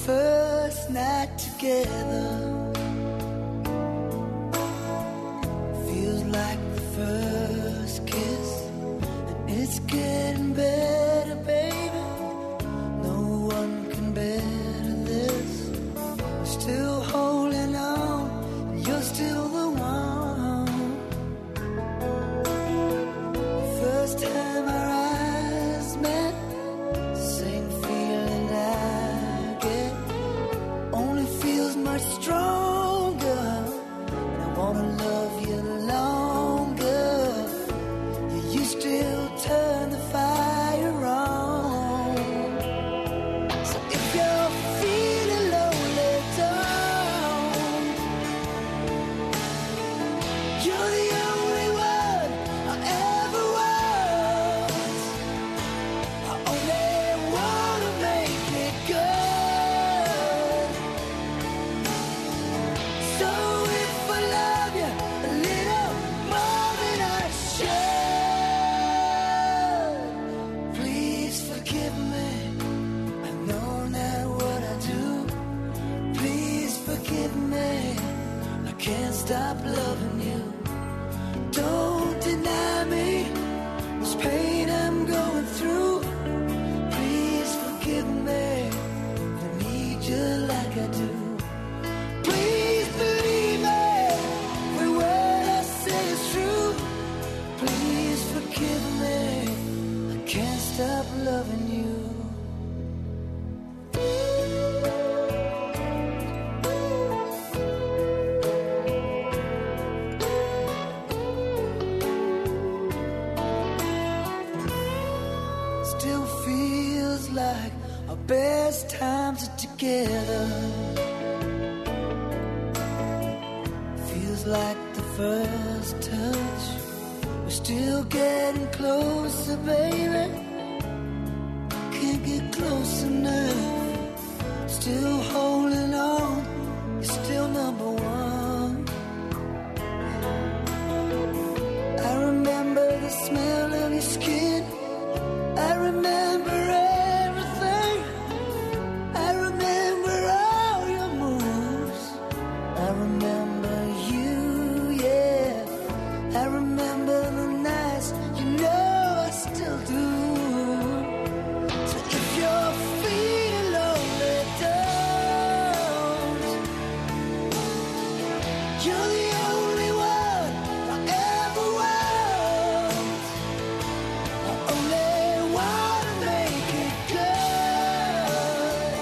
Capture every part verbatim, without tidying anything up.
first night together. Feels like the first kiss, and it's getting better, baby. No one can better this. I'm still holding on, and you're still the one. The first time our eyes met, same feeling I get, only feels much stronger. And I wanna love you longer. Yeah, you still turn the fire on. So if you're feeling lonely, don't. You're the only one I ever want. I only wanna make it good. So if I love you a little more than I should, please forgive me. I know not what I do. Please forgive me. I can't stop loving you. Don't deny me this pain I'm going through. Please forgive me. I need you like I do. Please believe me. Every word I say is true. Please forgive me. I can't stop loving you. Still feels like our best times are together. Feels like the first touch. We're still getting closer, baby. Can't get close enough. Still holding on. You're still number one. I remember the smell of your skin. I remember everything. I remember all your moves. I remember you, yeah. I remember the nights, you know I still do. So if you're feeling lonely, don't. You're the only one I ever want. I only wanna make it good.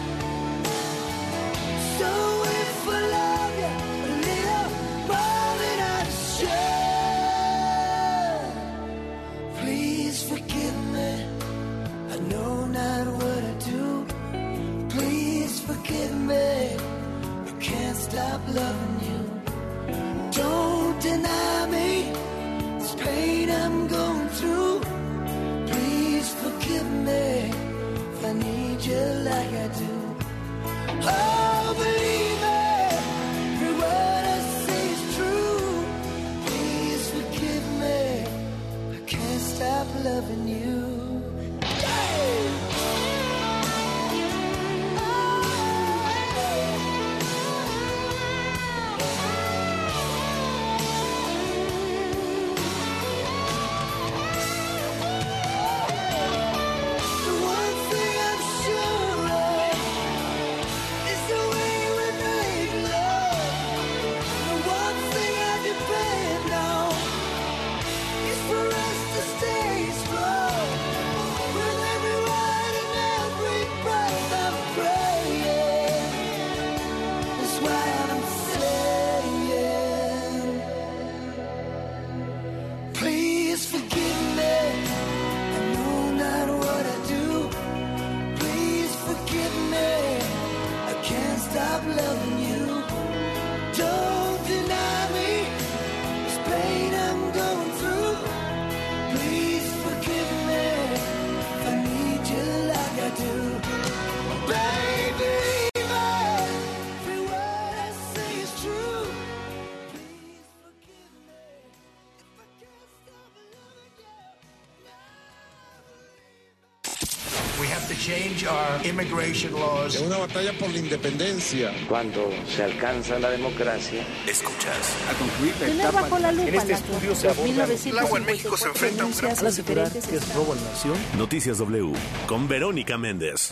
So if I love you a little more than I should, please forgive me. I know not what I do. Please forgive me. I can't stop loving you. Don't deny me this pain I'm going through. Please forgive me if I need you like I do. Oh, believe me, every word I say is true. Please forgive me, I can't stop loving you. The one thing I'm sure of, change our immigration laws. Es una batalla por la independencia. Cuando se alcanza la democracia, escuchas a concluir la etapa. Bajo la lupa, en este estudio se aborda el agua en México se enfrenta a un gran asegurar que es robo a la nación. Noticias W con Verónica Méndez.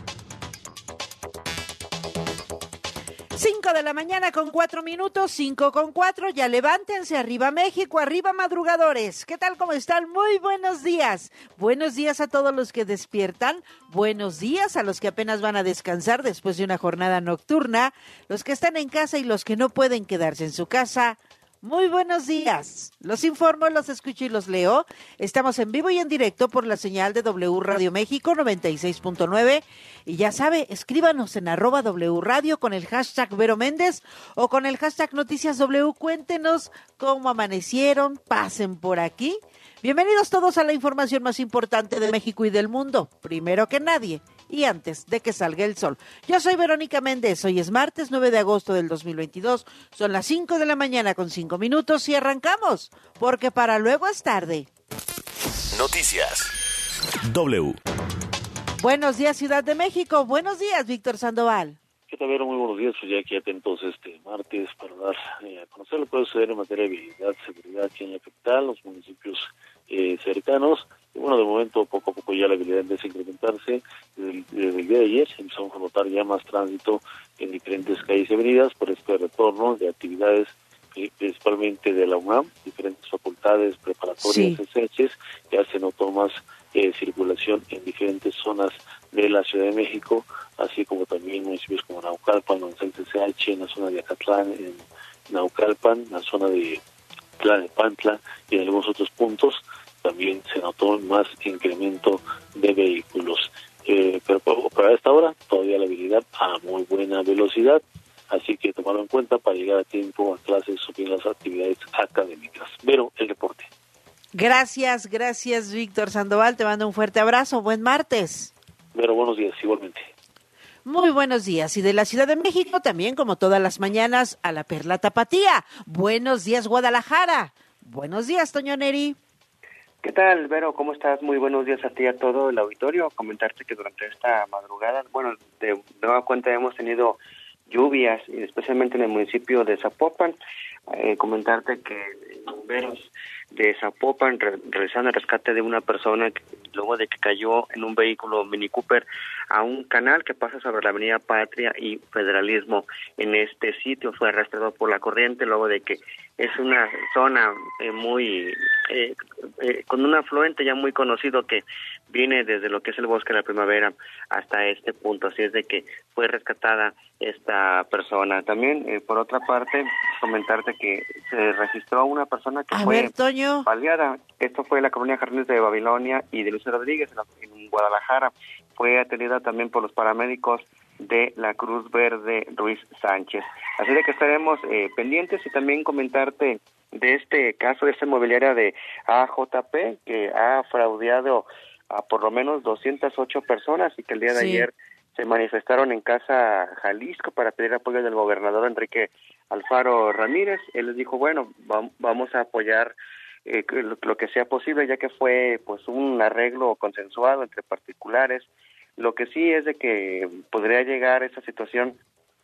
Cinco de la mañana con cuatro minutos, cinco con cuatro, ya levántense, arriba México, arriba madrugadores. ¿Qué tal, cómo están? Muy buenos días. Buenos días a todos los que despiertan, buenos días a los que apenas van a descansar después de una jornada nocturna, los que están en casa y los que no pueden quedarse en su casa. Muy buenos días. Los informo, los escucho y los leo. Estamos en vivo y en directo por la señal de W Radio México noventa y seis punto nueve. Y ya sabe, escríbanos en arroba W Radio con el hashtag Vero Méndez o con el hashtag Noticias W. Cuéntenos cómo amanecieron, pasen por aquí. Bienvenidos todos a la información más importante de México y del mundo. Primero que nadie y antes de que salga el sol. Yo soy Verónica Méndez, hoy es martes nueve de agosto del dos mil veintidós, son las cinco de la mañana con cinco minutos y arrancamos, porque para luego es tarde. Noticias W. Buenos días, Ciudad de México. Buenos días, Víctor Sandoval. ¿Qué tal, Vero? Muy buenos días. Pues ya aquí atentos este martes para dar eh, a conocer lo que puede suceder en materia de vialidad, seguridad aquí en la capital, los municipios eh, cercanos. Y bueno, de momento, poco a poco ya la habilidad empieza a incrementarse. Desde el, desde el día de ayer empezamos a notar ya más tránsito en diferentes calles y avenidas por este retorno de actividades, eh, principalmente de la UNAM, diferentes facultades preparatorias, Sí. S H s, ya se notó más eh, circulación en diferentes zonas de la Ciudad de México, así como también municipios como Naucalpan, donde está el C C H, en la zona de Acatlán, en Naucalpan, en la zona de Tlalnepantla y en algunos otros puntos. También se notó más incremento de vehículos. Eh, pero para esta hora todavía la habilidad a muy buena velocidad, así que tomarlo en cuenta para llegar a tiempo a clases o bien las actividades académicas. Pero el deporte. Gracias, gracias, Víctor Sandoval. Te mando un fuerte abrazo. Buen martes. Pero buenos días, igualmente. Muy buenos días. Y de la Ciudad de México también, como todas las mañanas, a la Perla Tapatía. Buenos días, Guadalajara. Buenos días, Toño Neri. ¿Qué tal, Vero? ¿Cómo estás? Muy buenos días a ti y a todo el auditorio. Comentarte que durante esta madrugada, bueno, de nueva cuenta hemos tenido lluvias, especialmente en el municipio de Zapopan. Eh, comentarte que bomberos de Zapopan re- realizan el rescate de una persona que, luego de que cayó en un vehículo Mini Cooper a un canal que pasa sobre la avenida Patria y Federalismo. En este sitio fue arrastrado por la corriente luego de que es una zona eh, muy eh, eh, con un afluente ya muy conocido que viene desde lo que es el Bosque de la Primavera hasta este punto, así es de que fue rescatada esta persona. También, eh, por otra parte, comentarte que se registró una persona que A fue ver, Toño. baleada. Esto fue en la colonia Jardines de Babilonia y de Luis Rodríguez en, la, en Guadalajara. Fue atendida también por los paramédicos de la Cruz Verde Ruiz Sánchez. Así de que estaremos eh, pendientes y también comentarte de este caso de esta inmobiliaria de A J P que ha fraudeado a por lo menos doscientas ocho personas y que el día de Sí. ayer se manifestaron en Casa Jalisco para pedir apoyo del gobernador Enrique Alfaro Ramírez. Él les dijo, bueno, va, vamos a apoyar eh, lo, lo que sea posible, ya que fue pues un arreglo consensuado entre particulares. Lo que sí es de que podría llegar esta situación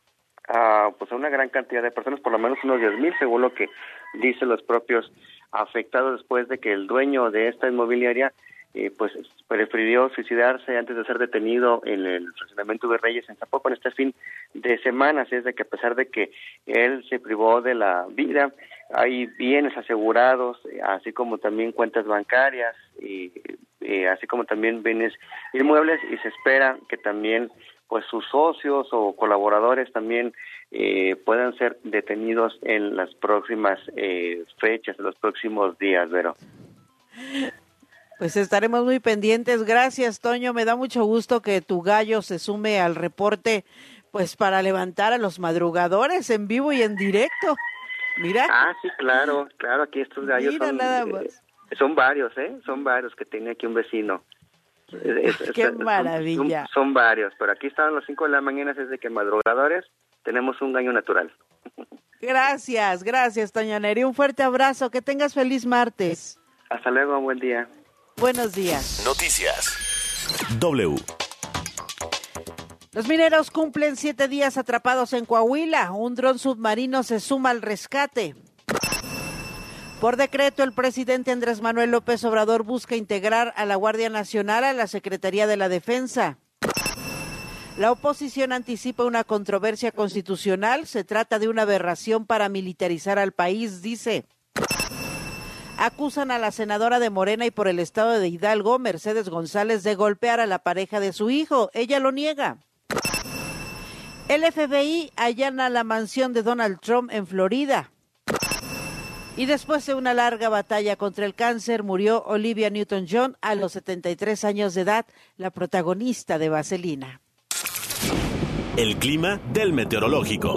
a, pues a una gran cantidad de personas, por lo menos unos diez mil, según lo que dicen los propios afectados, después de que el dueño de esta inmobiliaria Eh, pues prefirió suicidarse antes de ser detenido en el estacionamiento de Reyes en Zapopan este fin de semana. Así es de que a pesar de que él se privó de la vida, hay bienes asegurados, así como también cuentas bancarias, y, y así como también bienes inmuebles, y se espera que también pues sus socios o colaboradores también eh, puedan ser detenidos en las próximas eh, fechas, en los próximos días, Vero. Pues estaremos muy pendientes. Gracias, Toño. Me da mucho gusto que tu gallo se sume al reporte, pues para levantar a los madrugadores en vivo y en directo. Mira. Ah, sí, claro, claro. Aquí estos gallos Mira, son, nada más. Eh, son varios, ¿eh? Son varios que tiene aquí un vecino. Es, es, Qué es, maravilla. Son, son varios, pero aquí estaban las cinco de la mañana, es de que madrugadores tenemos un gallo natural. Gracias, gracias, Toño Neri. Un fuerte abrazo. Que tengas feliz martes. Hasta luego, buen día. Buenos días. Noticias W. Los mineros cumplen siete días atrapados en Coahuila. Un dron submarino se suma al rescate. Por decreto, el presidente Andrés Manuel López Obrador busca integrar a la Guardia Nacional a la Secretaría de la Defensa. La oposición anticipa una controversia constitucional. Se trata de una aberración para militarizar al país, dice. Acusan a la senadora de Morena y por el estado de Hidalgo, Mercedes González, de golpear a la pareja de su hijo. Ella lo niega. El F B I allana la mansión de Donald Trump en Florida. Y después de una larga batalla contra el cáncer, murió Olivia Newton-John a los setenta y tres años de edad, la protagonista de Vaselina. El clima del meteorológico.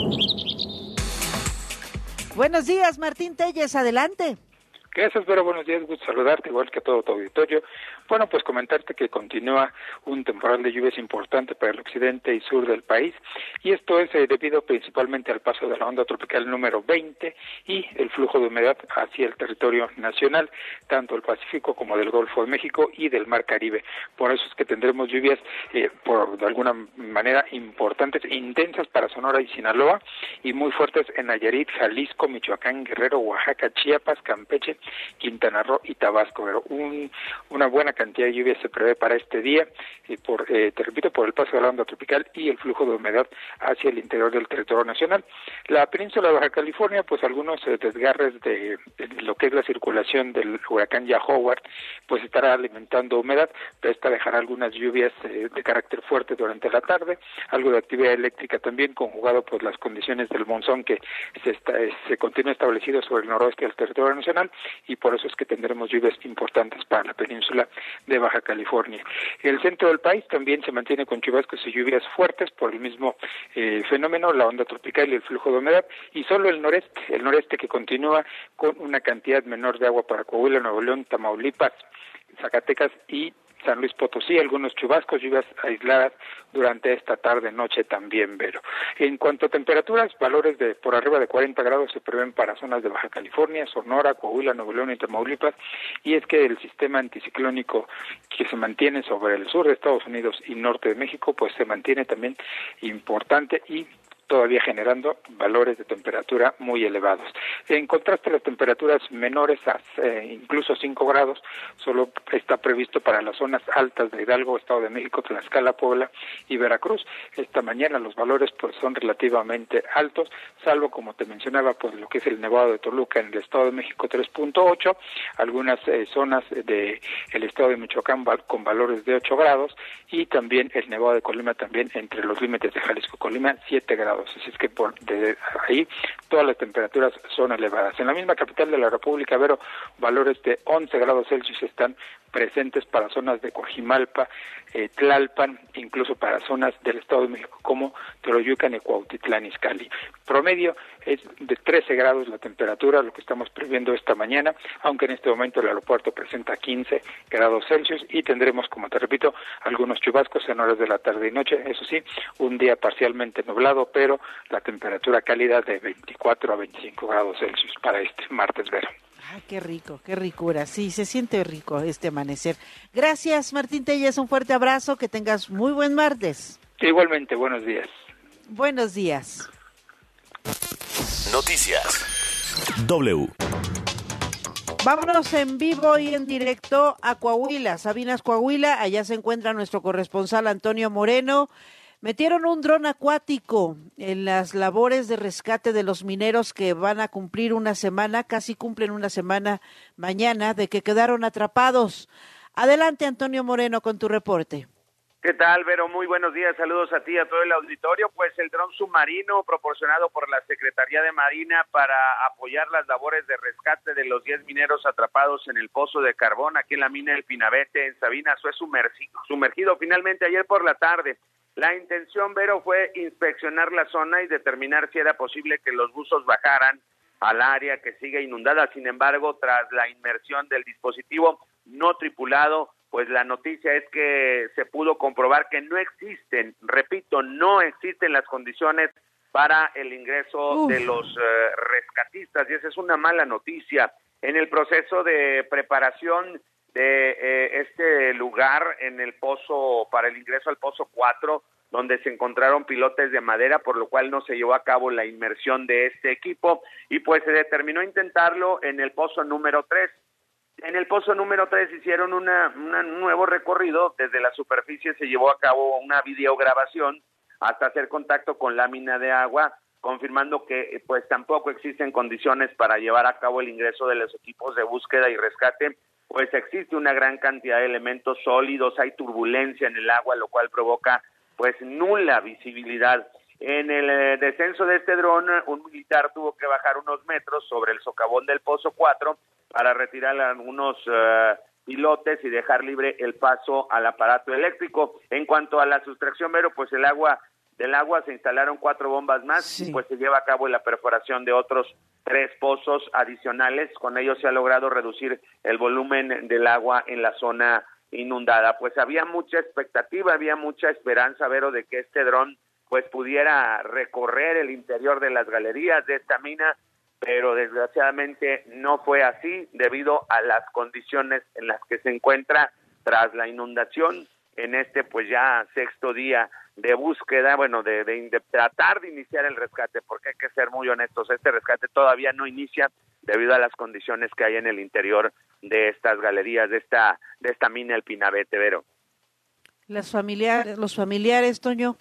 Buenos días, Martín Telles, adelante. Gracias, Vera, buenos días, gusto saludarte, igual que a todo tu auditorio. Bueno, pues comentarte que continúa un temporal de lluvias importante para el occidente y sur del país, y esto es eh, debido principalmente al paso de la onda tropical número veinte y el flujo de humedad hacia el territorio nacional, tanto del Pacífico como del Golfo de México y del Mar Caribe. Por eso es que tendremos lluvias, eh, por de alguna manera, importantes, intensas para Sonora y Sinaloa, y muy fuertes en Nayarit, Jalisco, Michoacán, Guerrero, Oaxaca, Chiapas, Campeche, Quintana Roo y Tabasco. Pero un, una buena cantidad de lluvia se prevé para este día, y por, eh, te repito, por el paso de la onda tropical y el flujo de humedad hacia el interior del territorio nacional. La península de Baja California, pues algunos eh, desgarres de, de lo que es la circulación del huracán ya Howard, pues estará alimentando humedad, pero esta dejará algunas lluvias eh, de carácter fuerte durante la tarde, algo de actividad eléctrica también, conjugado por las condiciones del monzón que se, está, eh, se continúa establecido sobre el noroeste del territorio nacional, y por eso es que tendremos lluvias importantes para la península de Baja California. El centro del país también se mantiene con chubascos y lluvias fuertes por el mismo eh, fenómeno, la onda tropical y el flujo de humedad, y solo el noreste, el noreste que continúa con una cantidad menor de agua para Coahuila, Nuevo León, Tamaulipas, Zacatecas y San Luis Potosí, algunos chubascos, lluvias aisladas durante esta tarde, noche también, Vero. En cuanto a temperaturas, valores de por arriba de cuarenta grados se prevén para zonas de Baja California, Sonora, Coahuila, Nuevo León y Tamaulipas, y es que el sistema anticiclónico que se mantiene sobre el sur de Estados Unidos y norte de México, pues se mantiene también importante y todavía generando valores de temperatura muy elevados. En contraste, las temperaturas menores a eh, incluso cinco grados solo está previsto para las zonas altas de Hidalgo, Estado de México, Tlaxcala, Puebla y Veracruz. Esta mañana los valores pues son relativamente altos, salvo, como te mencionaba, pues lo que es el Nevado de Toluca en el Estado de México tres punto ocho, algunas eh, zonas de el Estado de Michoacán con valores de ocho grados, y también el Nevado de Colima también entre los límites de Jalisco y Colima siete grados. Así es que por de ahí todas las temperaturas son elevadas. En la misma capital de la República, Vero, valores de once grados Celsius están presentes para zonas de Coajimalpa, eh, Tlalpan, incluso para zonas del Estado de México como Toroyucan y Cuautitlán Izcalli. Promedio es de trece grados la temperatura, lo que estamos previendo esta mañana, aunque en este momento el aeropuerto presenta quince grados Celsius y tendremos, como te repito, algunos chubascos en horas de la tarde y noche. Eso sí, un día parcialmente nublado, pero la temperatura cálida de veinticuatro a veinticinco grados Celsius para este martes, Vero. Ah, qué rico, qué ricura. Sí, se siente rico este amanecer. Gracias, Martín Telles, un fuerte abrazo, que tengas muy buen martes. Igualmente, buenos días. Buenos días. Noticias W. Vámonos en vivo y en directo a Coahuila, Sabinas, Coahuila. Allá se encuentra nuestro corresponsal Antonio Moreno. Metieron un dron acuático en las labores de rescate de los mineros que van a cumplir una semana, casi cumplen una semana mañana, de que quedaron atrapados. Adelante, Antonio Moreno, con tu reporte. ¿Qué tal, Vero? Muy buenos días, saludos a ti y a todo el auditorio. Pues el dron submarino proporcionado por la Secretaría de Marina para apoyar las labores de rescate de los diez mineros atrapados en el pozo de carbón aquí en la mina del Pinabete, en Sabinas, fue sumergido, sumergido finalmente ayer por la tarde. La intención, Vero, fue inspeccionar la zona y determinar si era posible que los buzos bajaran al área que sigue inundada. Sin embargo, tras la inmersión del dispositivo no tripulado, pues la noticia es que se pudo comprobar que no existen, repito, no existen las condiciones para el ingreso Uf. de los eh, rescatistas, y esa es una mala noticia. En el proceso de preparación de eh, este lugar en el pozo, para el ingreso al pozo cuatro, donde se encontraron pilotes de madera, por lo cual no se llevó a cabo la inmersión de este equipo, y pues se determinó intentarlo en el pozo número tres. En el pozo número tres hicieron una, una, un nuevo recorrido, desde la superficie se llevó a cabo una videograbación hasta hacer contacto con lámina de agua, confirmando que pues tampoco existen condiciones para llevar a cabo el ingreso de los equipos de búsqueda y rescate, pues existe una gran cantidad de elementos sólidos, hay turbulencia en el agua, lo cual provoca pues nula visibilidad. En el eh, descenso de este dron, un militar tuvo que bajar unos metros sobre el socavón del pozo cuatro para retirar a algunos uh, pilotes y dejar libre el paso al aparato eléctrico. En cuanto a la sustracción, Vero, pues el agua del agua se instalaron cuatro bombas más, sí. y pues se lleva a cabo la perforación de otros tres pozos adicionales. Con ello se ha logrado reducir el volumen del agua en la zona inundada. Pues había mucha expectativa, había mucha esperanza, Vero, de que este dron pues pudiera recorrer el interior de las galerías de esta mina, pero desgraciadamente no fue así debido a las condiciones en las que se encuentra tras la inundación en este pues ya sexto día de búsqueda, bueno, de, de, de tratar de iniciar el rescate, porque hay que ser muy honestos, este rescate todavía no inicia debido a las condiciones que hay en el interior de estas galerías, de esta de esta mina El Pinabete, Vero. Las familiares, los familiares, Toño.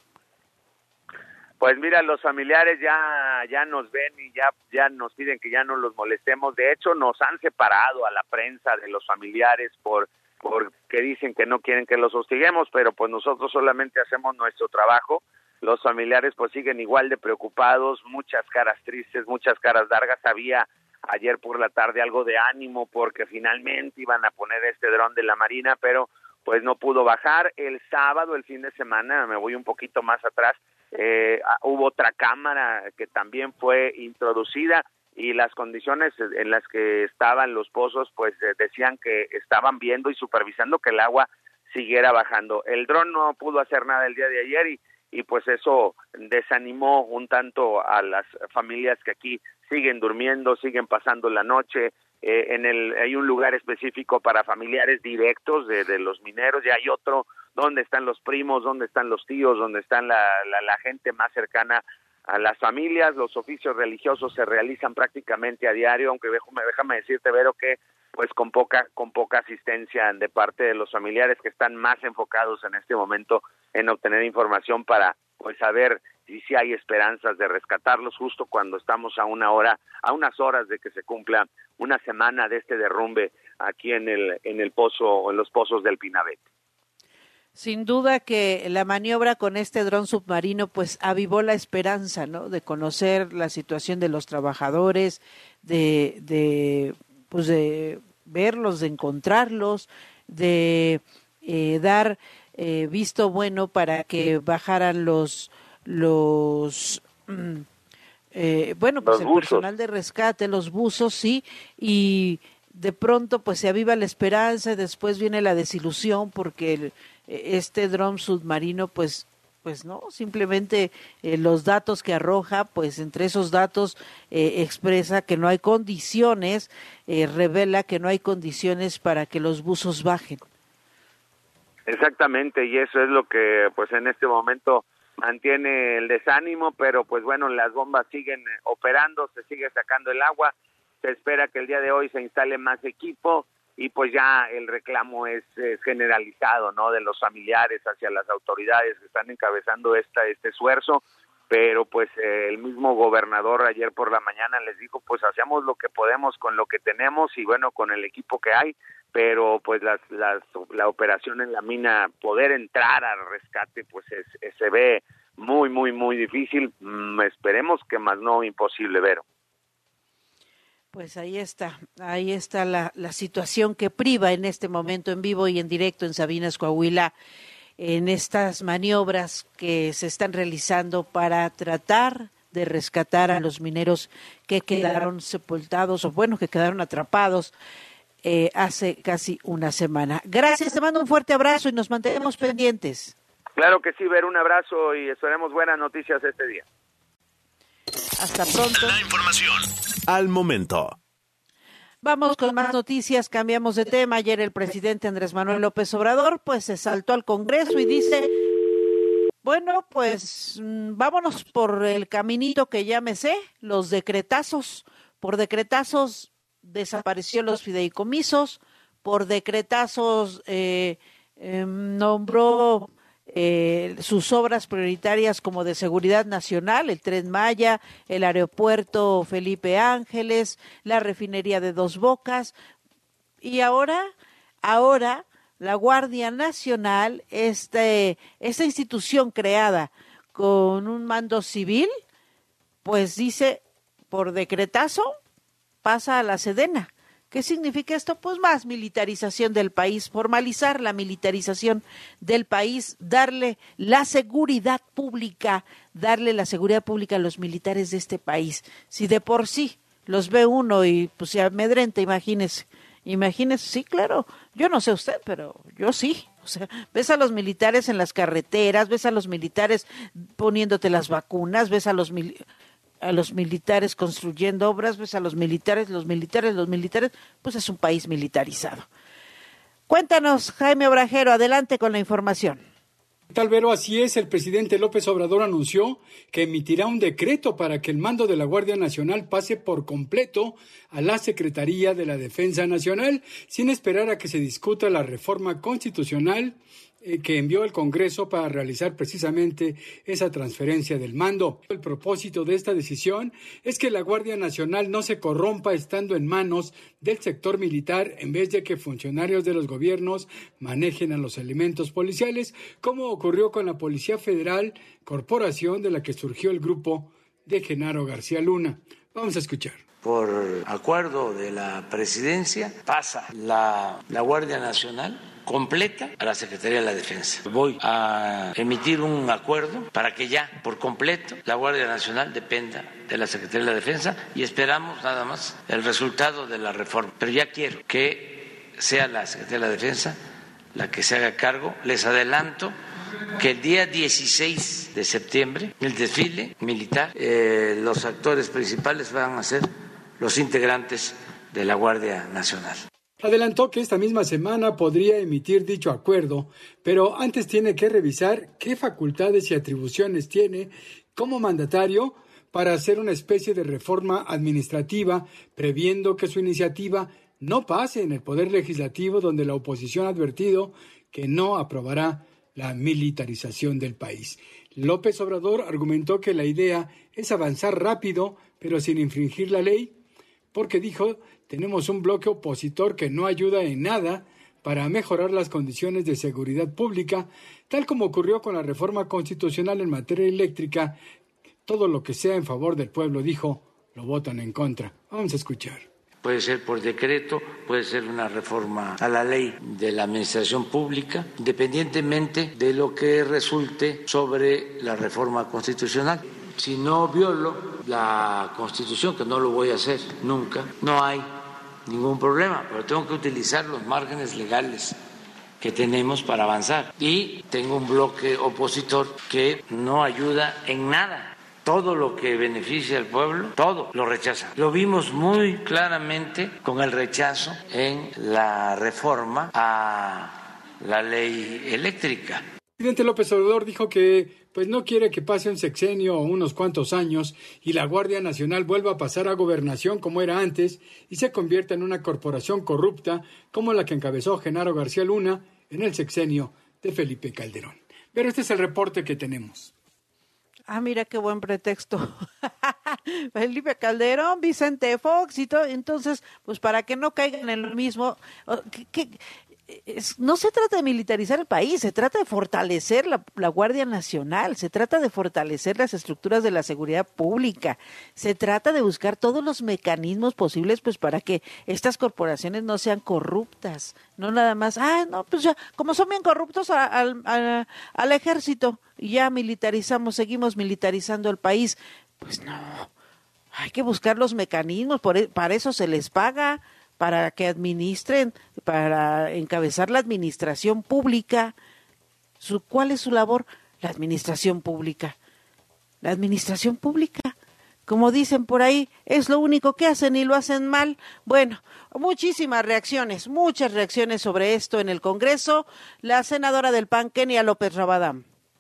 Pues mira, los familiares ya ya nos ven y ya ya nos piden que ya no los molestemos. De hecho, nos han separado a la prensa de los familiares por porque dicen que no quieren que los hostiguemos, pero pues nosotros solamente hacemos nuestro trabajo. Los familiares pues siguen igual de preocupados, muchas caras tristes, muchas caras largas. Había ayer por la tarde algo de ánimo porque finalmente iban a poner este dron de la Marina, pero pues no pudo bajar. El sábado, el fin de semana, me voy un poquito más atrás, eh, hubo otra cámara que también fue introducida, y las condiciones en las que estaban los pozos pues eh, decían que estaban viendo y supervisando que el agua siguiera bajando. El dron no pudo hacer nada el día de ayer y, y pues eso desanimó un tanto a las familias que aquí siguen durmiendo, siguen pasando la noche. Eh, en el hay un lugar específico para familiares directos de, de los mineros, y hay otro donde están los primos, donde están los tíos, donde están la, la, la gente más cercana a las familias. Los oficios religiosos se realizan prácticamente a diario, aunque déjame, déjame decirte, Vero, que pues con poca con poca asistencia de parte de los familiares, que están más enfocados en este momento en obtener información para pues saber si, si hay esperanzas de rescatarlos, justo cuando estamos a una hora, a unas horas de que se cumpla una semana de este derrumbe aquí en el en el pozo, en los pozos del Pinabete. Sin duda que la maniobra con este dron submarino pues avivó la esperanza, ¿no?, de conocer la situación de los trabajadores, de, de pues de verlos, de encontrarlos, de eh, dar eh, visto bueno para que bajaran los los eh, bueno pues los el buzos. Personal de rescate, los buzos, sí, y de pronto pues se aviva la esperanza, y después viene la desilusión porque el, este dron submarino pues pues no, simplemente eh, los datos que arroja, pues entre esos datos eh, expresa que no hay condiciones, eh, revela que no hay condiciones para que los buzos bajen. Exactamente, y eso es lo que pues en este momento mantiene el desánimo, pero pues bueno, las bombas siguen operando, se sigue sacando el agua, se espera que el día de hoy se instale más equipo, y pues ya el reclamo es, es generalizado, ¿no?, de los familiares hacia las autoridades que están encabezando esta este esfuerzo, pero pues eh, el mismo gobernador ayer por la mañana les dijo, pues hacemos lo que podemos con lo que tenemos y bueno, con el equipo que hay, pero pues las, las, la operación en la mina, poder entrar al rescate, pues es, es, se ve muy, muy, muy difícil. Mm, esperemos que más no imposible, Vero. Pues ahí está, ahí está la, la situación que priva en este momento en vivo y en directo en Sabinas, Coahuila, en estas maniobras que se están realizando para tratar de rescatar a los mineros que quedaron sepultados, o bueno, que quedaron atrapados eh, hace casi una semana. Gracias, te mando un fuerte abrazo y nos mantenemos pendientes. Claro que sí, Ver, un abrazo y esperemos buenas noticias este día. Hasta pronto. La información al momento. Vamos con más noticias, cambiamos de tema. Ayer el presidente Andrés Manuel López Obrador pues se saltó al Congreso y dice Bueno, pues mm, vámonos por el caminito que ya me sé, los decretazos. Por decretazos desapareció los fideicomisos, por decretazos eh, eh, nombró eh, sus obras prioritarias como de seguridad nacional, el Tren Maya, el aeropuerto Felipe Ángeles, la refinería de Dos Bocas, y ahora, ahora la Guardia Nacional, este, esta institución creada con un mando civil, pues dice, por decretazo, pasa a la Sedena. ¿Qué significa esto? Pues más militarización del país, formalizar la militarización del país, darle la seguridad pública, darle la seguridad pública a los militares de este país. Si de por sí los ve uno y pues se amedrenta, imagínese, imagínese, sí, claro, yo no sé usted, pero yo sí. O sea, ves a los militares en las carreteras, ves a los militares poniéndote las vacunas, ves a los militares, a los militares construyendo obras, ves a los militares, los militares, los militares, pues es un país militarizado. Cuéntanos, Jaime Obrajero, adelante con la información. Tal Vero, así es, el presidente López Obrador anunció que emitirá un decreto para que el mando de la Guardia Nacional pase por completo a la Secretaría de la Defensa Nacional, sin esperar a que se discuta la reforma constitucional que envió el Congreso para realizar precisamente esa transferencia del mando. El propósito de esta decisión es que la Guardia Nacional no se corrompa estando en manos del sector militar en vez de que funcionarios de los gobiernos manejen a los elementos policiales, como ocurrió con la Policía Federal, corporación de la que surgió el grupo de Genaro García Luna. Vamos a escuchar. Por acuerdo de la presidencia pasa la, la Guardia Nacional completa a la Secretaría de la Defensa. Voy a emitir un acuerdo para que ya por completo la Guardia Nacional dependa de la Secretaría de la Defensa y esperamos nada más el resultado de la reforma. Pero ya quiero que sea la Secretaría de la Defensa la que se haga cargo. Les adelanto que el día dieciséis de septiembre, el desfile militar, eh, los actores principales van a ser los integrantes de la Guardia Nacional. Adelantó que esta misma semana podría emitir dicho acuerdo, pero antes tiene que revisar qué facultades y atribuciones tiene como mandatario para hacer una especie de reforma administrativa, previendo que su iniciativa no pase en el Poder Legislativo, donde la oposición ha advertido que no aprobará la militarización del país. López Obrador argumentó que la idea es avanzar rápido, pero sin infringir la ley, porque dijo, tenemos un bloque opositor que no ayuda en nada para mejorar las condiciones de seguridad pública, tal como ocurrió con la reforma constitucional en materia eléctrica. Todo lo que sea en favor del pueblo, dijo, lo votan en contra. Vamos a escuchar. Puede ser por decreto, puede ser una reforma a la ley de la administración pública, independientemente de lo que resulte sobre la reforma constitucional. Si no violo la Constitución, que no lo voy a hacer nunca, no hay ningún problema, pero tengo que utilizar los márgenes legales que tenemos para avanzar. Y tengo un bloque opositor que no ayuda en nada. Todo lo que beneficia al pueblo, todo lo rechaza. Lo vimos muy claramente con el rechazo en la reforma a la ley eléctrica. El presidente López Obrador dijo que pues no quiere que pase un sexenio o unos cuantos años y la Guardia Nacional vuelva a pasar a gobernación como era antes y se convierta en una corporación corrupta como la que encabezó Genaro García Luna en el sexenio de Felipe Calderón. Pero este es el reporte que tenemos. Ah, mira qué buen pretexto. Felipe Calderón, Vicente Fox y todo. Entonces, pues para que no caigan en lo mismo, ¿qué, qué? Es, no se trata de militarizar el país, se trata de fortalecer la, la Guardia Nacional, se trata de fortalecer las estructuras de la seguridad pública, se trata de buscar todos los mecanismos posibles pues para que estas corporaciones no sean corruptas, no nada más, ah, no, pues ya, como son bien corruptos a, a, a, al ejército y ya militarizamos, seguimos militarizando el país, pues no, hay que buscar los mecanismos, por, para eso se les paga, para que administren, para encabezar la administración pública. Su, ¿Cuál es su labor? La administración pública. La administración pública, como dicen por ahí, es lo único que hacen y lo hacen mal. Bueno, muchísimas reacciones, muchas reacciones sobre esto en el Congreso. La senadora del P A N, Kenia López Rabadán.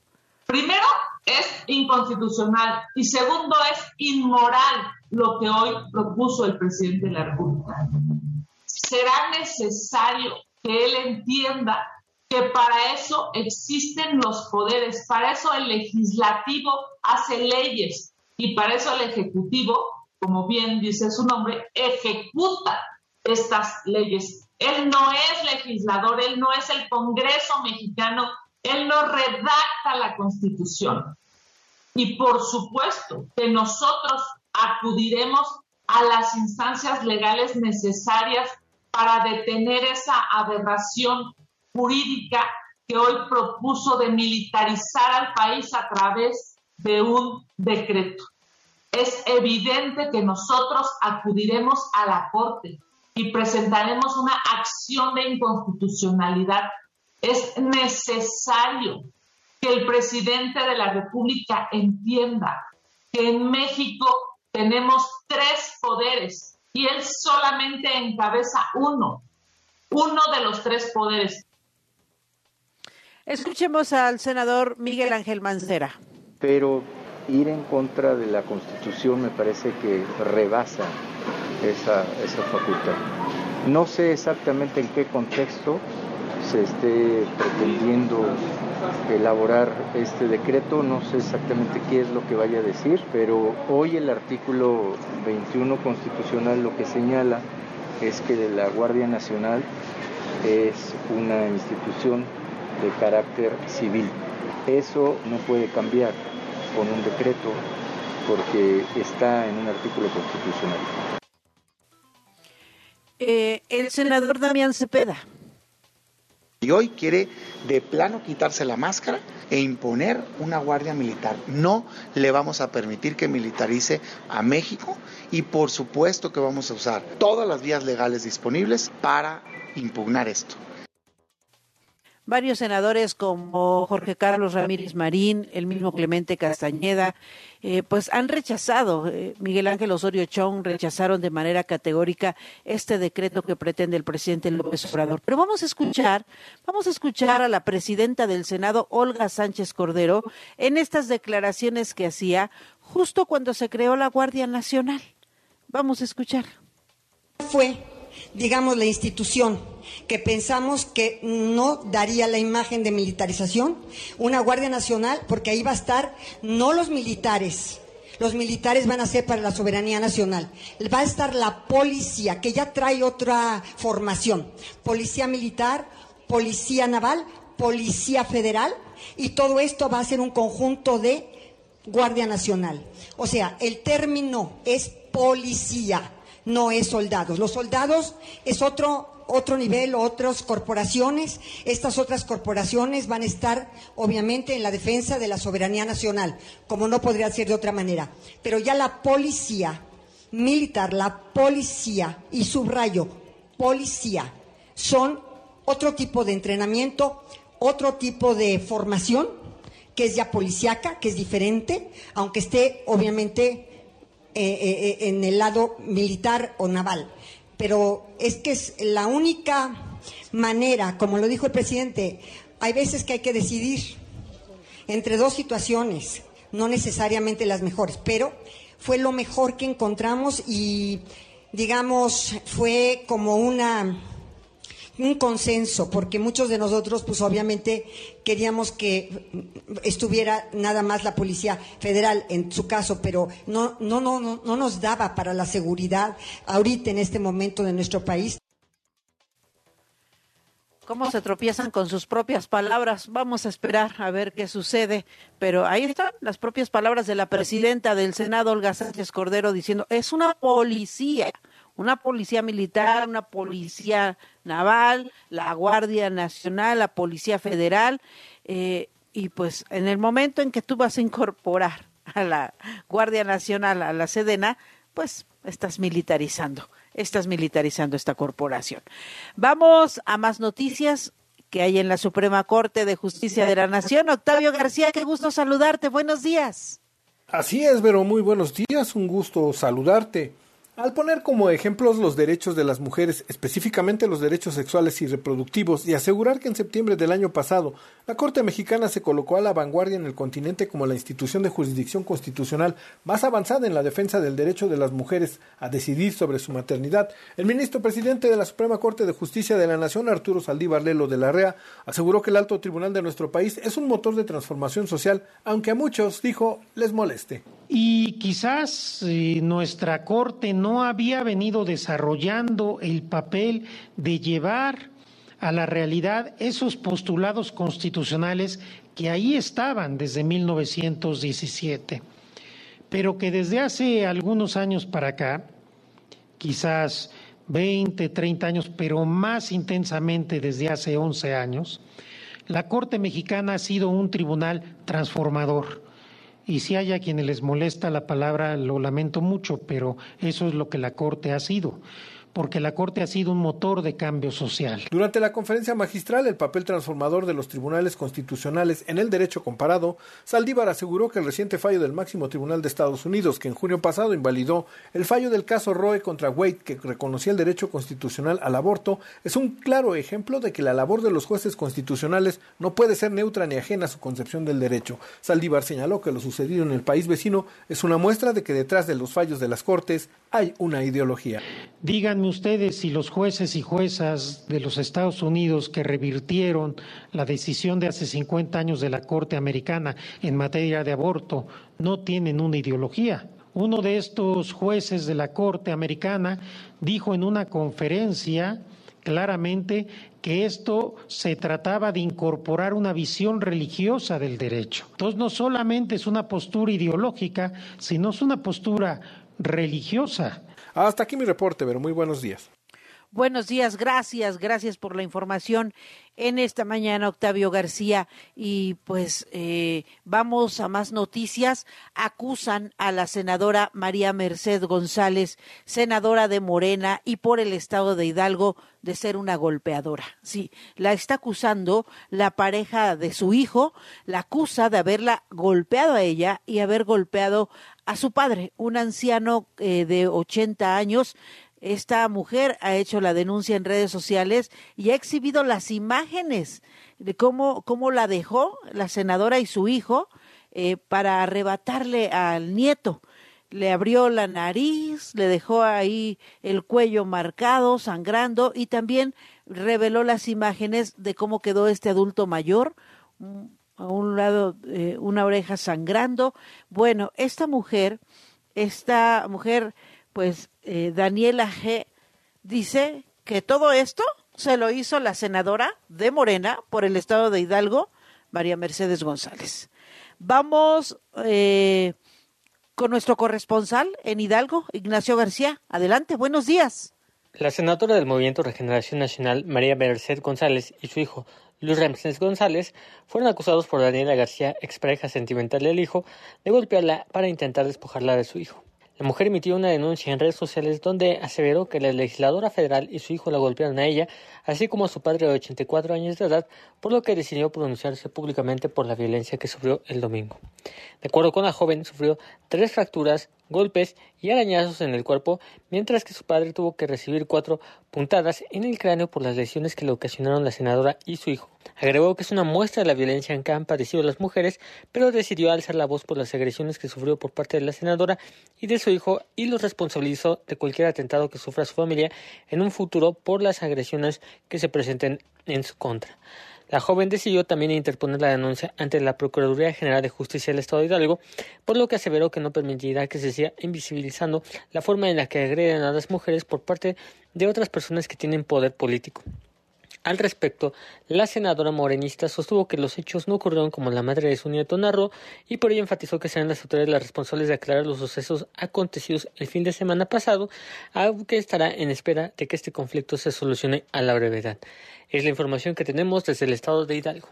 Primero, es inconstitucional y segundo, es inmoral lo que hoy propuso el presidente de la República. Será necesario que él entienda que para eso existen los poderes, para eso el legislativo hace leyes y para eso el ejecutivo, como bien dice su nombre, ejecuta estas leyes. Él no es legislador, él no es el Congreso mexicano, él no redacta la Constitución. Y por supuesto que nosotros acudiremos a las instancias legales necesarias para detener esa aberración jurídica que hoy propuso de militarizar al país a través de un decreto. Es evidente que nosotros acudiremos a la Corte y presentaremos una acción de inconstitucionalidad. Es necesario que el presidente de la República entienda que en México tenemos tres poderes y él solamente encabeza uno, uno de los tres poderes. Escuchemos al senador Miguel Ángel Mancera. Pero ir en contra de la Constitución me parece que rebasa esa, esa facultad. No sé exactamente en qué contexto se esté pretendiendo elaborar este decreto, no sé exactamente qué es lo que vaya a decir, pero hoy el artículo veintiuno constitucional lo que señala es que la Guardia Nacional es una institución de carácter civil. Eso no puede cambiar con un decreto porque está en un artículo constitucional. Eh, el senador Damián Cepeda. Y hoy quiere de plano quitarse la máscara e imponer una guardia militar. No le vamos a permitir que militarice a México y por supuesto que vamos a usar todas las vías legales disponibles para impugnar esto. Varios senadores como Jorge Carlos Ramírez Marín, el mismo Clemente Castañeda, eh, pues han rechazado, eh, Miguel Ángel Osorio Chong, rechazaron de manera categórica este decreto que pretende el presidente López Obrador. Pero vamos a escuchar, vamos a escuchar a la presidenta del Senado, Olga Sánchez Cordero, en estas declaraciones que hacía justo cuando se creó la Guardia Nacional. Vamos a escuchar. Fue, digamos, la institución que pensamos que no daría la imagen de militarización, una Guardia Nacional, porque ahí va a estar no los militares, los militares van a ser para la soberanía nacional, va a estar la policía, que ya trae otra formación, policía militar, policía naval, policía federal, y todo esto va a ser un conjunto de Guardia Nacional. O sea, el término es policía, no es soldados. Los soldados es otro otro nivel, otras corporaciones. Estas otras corporaciones van a estar, obviamente, en la defensa de la soberanía nacional, como no podría ser de otra manera. Pero ya la policía militar, la policía, y subrayo, policía, son otro tipo de entrenamiento, otro tipo de formación, que es ya policíaca, que es diferente, aunque esté, obviamente, eh, eh, en el lado militar o naval. Pero es que es la única manera, como lo dijo el presidente, hay veces que hay que decidir entre dos situaciones, no necesariamente las mejores, pero fue lo mejor que encontramos y, digamos, fue como una un consenso, porque muchos de nosotros, pues obviamente queríamos que estuviera nada más la Policía Federal en su caso, pero no, no, no, no, no nos daba para la seguridad ahorita en este momento de nuestro país. ¿Cómo se tropiezan con sus propias palabras? Vamos a esperar a ver qué sucede, pero ahí están las propias palabras de la presidenta del Senado, Olga Sánchez Cordero, diciendo, es una policía, una policía militar, una policía naval, la Guardia Nacional, la Policía Federal, eh, y pues en el momento en que tú vas a incorporar a la Guardia Nacional, a la Sedena, pues estás militarizando, estás militarizando esta corporación. Vamos a más noticias que hay en la Suprema Corte de Justicia de la Nación. Octavio García, qué gusto saludarte, buenos días. Así es, Vero, muy buenos días, un gusto saludarte. Al poner como ejemplos los derechos de las mujeres, específicamente los derechos sexuales y reproductivos, y asegurar que en septiembre del año pasado la Corte Mexicana se colocó a la vanguardia en el continente como la institución de jurisdicción constitucional más avanzada en la defensa del derecho de las mujeres a decidir sobre su maternidad, el ministro presidente de la Suprema Corte de Justicia de la Nación, Arturo Saldívar Lelo de la Rea, aseguró que el alto tribunal de nuestro país es un motor de transformación social, aunque a muchos, dijo, les moleste. Y quizás eh, nuestra Corte no había venido desarrollando el papel de llevar a la realidad esos postulados constitucionales que ahí estaban desde mil novecientos diecisiete, pero que desde hace algunos años para acá, quizás veinte, treinta años, pero más intensamente desde hace once años, la Corte Mexicana ha sido un tribunal transformador. Y si hay a quienes les molesta la palabra, lo lamento mucho, pero eso es lo que la Corte ha sido, porque la Corte ha sido un motor de cambio social. Durante la conferencia magistral, el papel transformador de los tribunales constitucionales en el derecho comparado, Saldívar aseguró que el reciente fallo del máximo tribunal de Estados Unidos, que en junio pasado invalidó el fallo del caso Roe contra Wade, que reconocía el derecho constitucional al aborto, es un claro ejemplo de que la labor de los jueces constitucionales no puede ser neutra ni ajena a su concepción del derecho. Saldívar señaló que lo sucedido en el país vecino es una muestra de que detrás de los fallos de las Cortes hay una ideología. Díganme ustedes si los jueces y juezas de los Estados Unidos que revirtieron la decisión de hace cincuenta años de la Corte Americana en materia de aborto no tienen una ideología. Uno de estos jueces de la Corte Americana dijo en una conferencia claramente que esto se trataba de incorporar una visión religiosa del derecho. Entonces no solamente es una postura ideológica, sino es una postura religiosa. Hasta aquí mi reporte, pero muy buenos días. Buenos días, gracias, gracias por la información en esta mañana, Octavio García. Y pues eh, vamos a más noticias. Acusan a la senadora María Merced González, senadora de Morena y por el estado de Hidalgo, de ser una golpeadora. Sí, la está acusando la pareja de su hijo, la acusa de haberla golpeado a ella y haber golpeado a su padre, un anciano eh, de ochenta años. Esta mujer ha hecho la denuncia en redes sociales y ha exhibido las imágenes de cómo, cómo la dejó la senadora y su hijo eh, para arrebatarle al nieto. Le abrió la nariz, le dejó ahí el cuello marcado, sangrando, y también reveló las imágenes de cómo quedó este adulto mayor, a un lado eh, una oreja sangrando. Bueno, esta mujer, esta mujer, pues eh, Daniela G. dice que todo esto se lo hizo la senadora de Morena por el estado de Hidalgo, María Mercedes González. Vamos eh, con nuestro corresponsal en Hidalgo, Ignacio García. Adelante, buenos días. La senadora del Movimiento Regeneración Nacional, María Mercedes González, y su hijo, Luis Ramírez González, fueron acusados por Daniela García, expareja sentimental del hijo, de golpearla para intentar despojarla de su hijo. La mujer emitió una denuncia en redes sociales donde aseveró que la legisladora federal y su hijo la golpearon a ella, así como a su padre de ochenta y cuatro años de edad, por lo que decidió pronunciarse públicamente por la violencia que sufrió el domingo. De acuerdo con la joven, sufrió tres fracturas, golpes y arañazos en el cuerpo, mientras que su padre tuvo que recibir cuatro puntadas en el cráneo por las lesiones que le ocasionaron la senadora y su hijo. Agregó que es una muestra de la violencia en que han padecido las mujeres, pero decidió alzar la voz por las agresiones que sufrió por parte de la senadora y de su hijo, y los responsabilizó de cualquier atentado que sufra su familia en un futuro por las agresiones que se presenten en su contra. La joven decidió también interponer la denuncia ante la Procuraduría General de Justicia del Estado de Hidalgo, por lo que aseveró que no permitirá que se siga invisibilizando la forma en la que agreden a las mujeres por parte de otras personas que tienen poder político. Al respecto, la senadora morenista sostuvo que los hechos no ocurrieron como la madre de su nieto narró, y por ello enfatizó que serán las autoridades las responsables de aclarar los sucesos acontecidos el fin de semana pasado, aunque estará en espera de que este conflicto se solucione a la brevedad. Es la información que tenemos desde el estado de Hidalgo.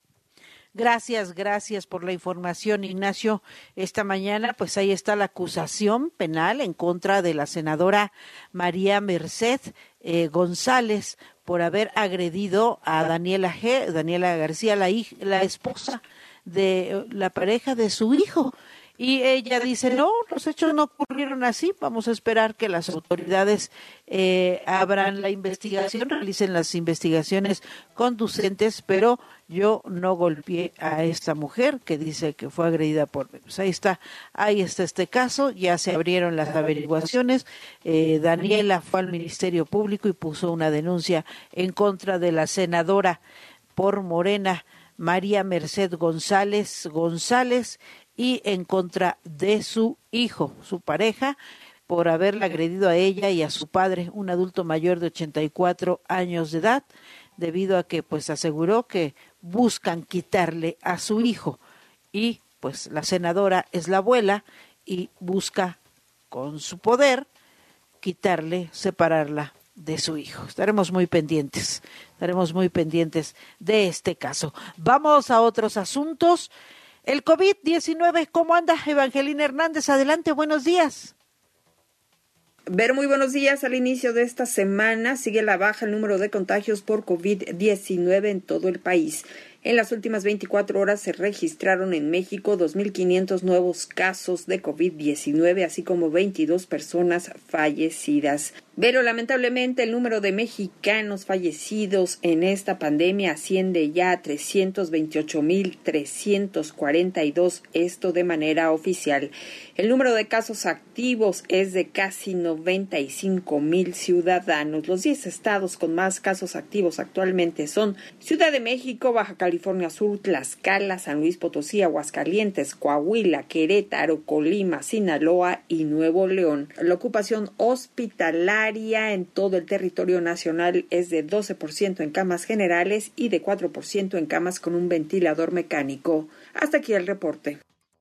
Gracias, gracias por la información, Ignacio. Esta mañana, pues ahí está la acusación penal en contra de la senadora María Merced eh, González por haber agredido a Daniela G., Daniela García, la, hija, la esposa de la pareja de su hijo. Y ella dice, no, los hechos no ocurrieron así, vamos a esperar que las autoridades eh, abran la investigación, realicen las investigaciones conducentes, pero yo no golpeé a esta mujer que dice que fue agredida por mí. Pues ahí está, ahí está este caso, ya se abrieron las averiguaciones, eh, Daniela fue al Ministerio Público y puso una denuncia en contra de la senadora por Morena, María Merced González González, y en contra de su hijo, su pareja, por haberle agredido a ella y a su padre, un adulto mayor de ochenta y cuatro años de edad, debido a que pues aseguró que buscan quitarle a su hijo y pues la senadora es la abuela y busca con su poder quitarle, separarla de su hijo. Estaremos muy pendientes, estaremos muy pendientes de este caso. Vamos a otros asuntos. El COVID diecinueve, ¿cómo anda? Evangelina Hernández, adelante, buenos días. Ver, muy buenos días. Al inicio de esta semana sigue la baja el número de contagios por COVID diecinueve en todo el país. En las últimas veinticuatro horas se registraron en México dos mil quinientos nuevos casos de COVID diecinueve, así como veintidós personas fallecidas. Pero lamentablemente el número de mexicanos fallecidos en esta pandemia asciende ya a trescientos veintiocho mil trescientos cuarenta y dos, esto de manera oficial. El número de casos activos es de casi noventa y cinco mil ciudadanos. Los diez estados con más casos activos actualmente son Ciudad de México, Baja California Sur, Tlaxcala, San Luis Potosí, Aguascalientes, Coahuila, Querétaro, Colima, Sinaloa y Nuevo León. La ocupación hospitalaria en todo el territorio nacional es de doce por ciento en camas generales y de cuatro por ciento en camas con un ventilador mecánico. Hasta aquí el reporte.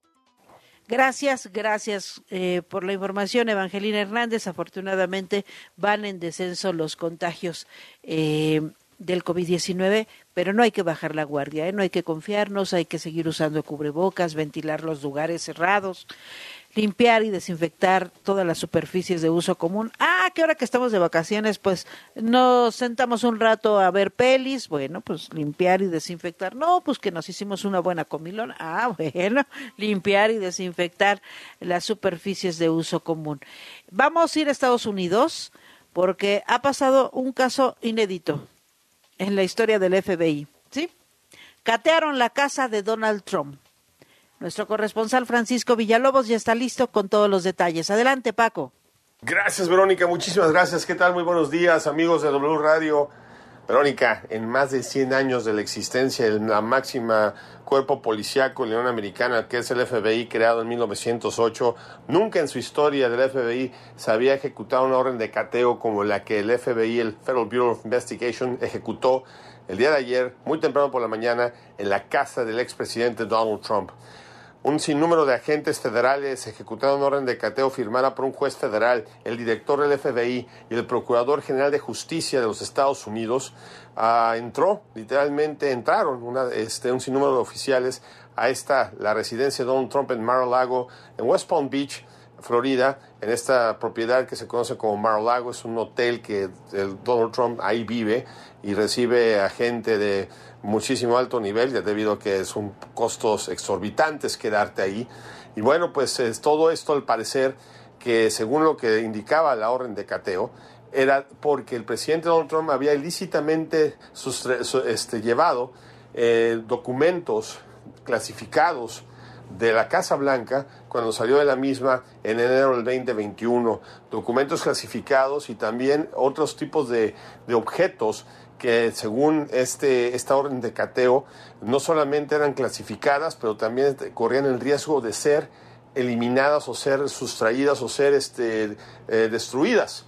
Gracias, gracias eh, por la información, Evangelina Hernández. Afortunadamente van en descenso los contagios eh, del COVID diecinueve, pero no hay que bajar la guardia, ¿eh? No hay que confiarnos, hay que seguir usando cubrebocas, ventilar los lugares cerrados, limpiar y desinfectar todas las superficies de uso común. Ah, que ahora que estamos de vacaciones, pues nos sentamos un rato a ver pelis. Bueno, pues limpiar y desinfectar. No, pues que nos hicimos una buena comilona. Ah, bueno, limpiar y desinfectar las superficies de uso común. Vamos a ir a Estados Unidos porque ha pasado un caso inédito en la historia del F B I, ¿sí? Catearon la casa de Donald Trump. Nuestro corresponsal Francisco Villalobos ya está listo con todos los detalles. Adelante, Paco. Gracias, Verónica. Muchísimas gracias. ¿Qué tal? Muy buenos días, amigos de W Radio. Verónica, en más de cien años de la existencia de la máxima cuerpo policíaco en la Unión Americana, que es el F B I, creado en mil novecientos ocho, nunca en su historia del F B I se había ejecutado una orden de cateo como la que el F B I, el Federal Bureau of Investigation, ejecutó el día de ayer, muy temprano por la mañana, en la casa del expresidente Donald Trump. Un sinnúmero de agentes federales ejecutaron una orden de cateo firmada por un juez federal, el director del F B I y el Procurador General de Justicia de los Estados Unidos. Uh, entró, literalmente entraron una, este, un sinnúmero de oficiales a esta, la residencia de Donald Trump en Mar-a-Lago, en West Palm Beach, Florida, en esta propiedad que se conoce como Mar-a-Lago. Es un hotel que el Donald Trump ahí vive y recibe a gente de muchísimo alto nivel, ya debido a que son costos exorbitantes quedarte ahí. Y bueno, pues es todo esto al parecer que, según lo que indicaba la orden de cateo, era porque el presidente Donald Trump había ilícitamente sustre, su, este, llevado eh, documentos clasificados de la Casa Blanca cuando salió de la misma en enero del veinte veintiuno, documentos clasificados y también otros tipos de, de objetos que, según este esta orden de cateo, no solamente eran clasificadas, pero también corrían el riesgo de ser eliminadas o ser sustraídas o ser este, eh, destruidas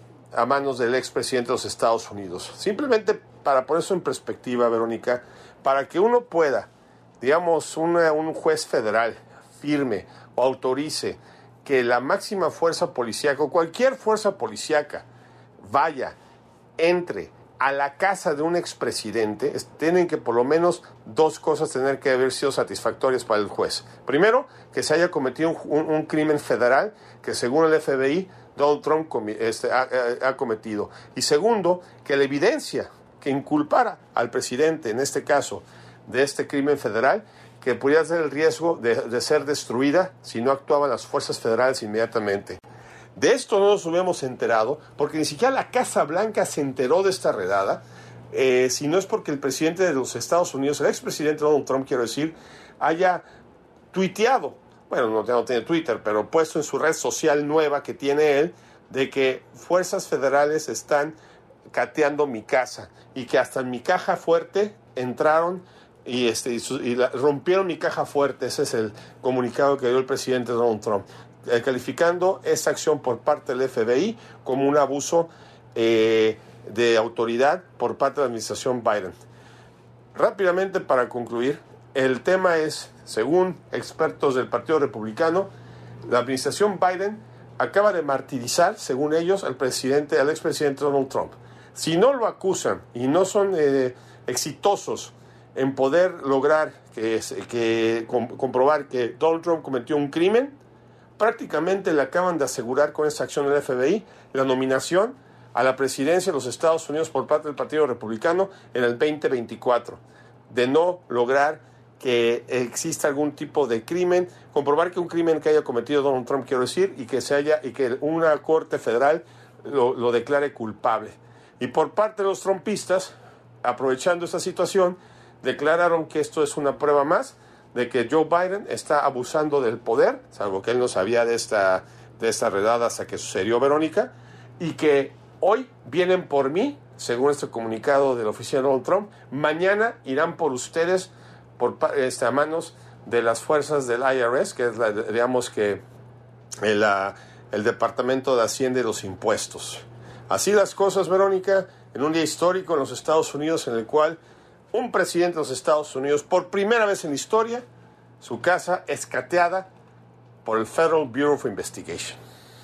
a manos del expresidente de los Estados Unidos. Simplemente para poner eso en perspectiva, Verónica, para que uno pueda, digamos, una, un juez federal firme o autorice que la máxima fuerza policíaca o cualquier fuerza policíaca vaya, entre a la casa de un expresidente, tienen que por lo menos dos cosas tener que haber sido satisfactorias para el juez. Primero, que se haya cometido un, un, un crimen federal que, según el F B I, Donald Trump comi, este, ha, ha, ha cometido. Y segundo, que la evidencia que inculpara al presidente, en este caso, de este crimen federal, que podría ser el riesgo de, de ser destruida si no actuaban las fuerzas federales inmediatamente. De esto no nos hubiéramos enterado, porque ni siquiera la Casa Blanca se enteró de esta redada, eh, si no es porque el presidente de los Estados Unidos, el expresidente Donald Trump, quiero decir, haya tuiteado, bueno, no, no tiene Twitter, pero puesto en su red social nueva que tiene él, de que fuerzas federales están cateando mi casa y que hasta en mi caja fuerte entraron y, este, y, su, y la, rompieron mi caja fuerte. Ese es el comunicado que dio el presidente Donald Trump, eh, calificando esa acción por parte del F B I como un abuso eh, de autoridad por parte de la administración Biden. Rápidamente, para concluir, el tema es, según expertos del Partido Republicano, la administración Biden acaba de martirizar, según ellos, al presidente, al expresidente Donald Trump. Si no lo acusan y no son eh, exitosos en poder lograr que, que com, comprobar que Donald Trump cometió un crimen, prácticamente le acaban de asegurar con esa acción del F B I la nominación a la presidencia de los Estados Unidos por parte del Partido Republicano en el veinte veinticuatro. De no lograr que exista algún tipo de crimen, comprobar que un crimen que haya cometido Donald Trump, quiero decir, y que se haya y que una corte federal lo, lo declare culpable. Y por parte de los trumpistas, aprovechando esta situación, declararon que esto es una prueba más de que Joe Biden está abusando del poder, salvo que él no sabía de esta, de esta redada hasta que sucedió, Verónica, y que hoy vienen por mí, según este comunicado de la oficina de Donald Trump, mañana irán por ustedes por este, a manos de las fuerzas del I R S, que es, la, digamos que, el, la, el Departamento de Hacienda y los Impuestos. Así las cosas, Verónica, en un día histórico en los Estados Unidos, en el cual un presidente de los Estados Unidos, por primera vez en la historia, su casa es cateada por el Federal Bureau of Investigation.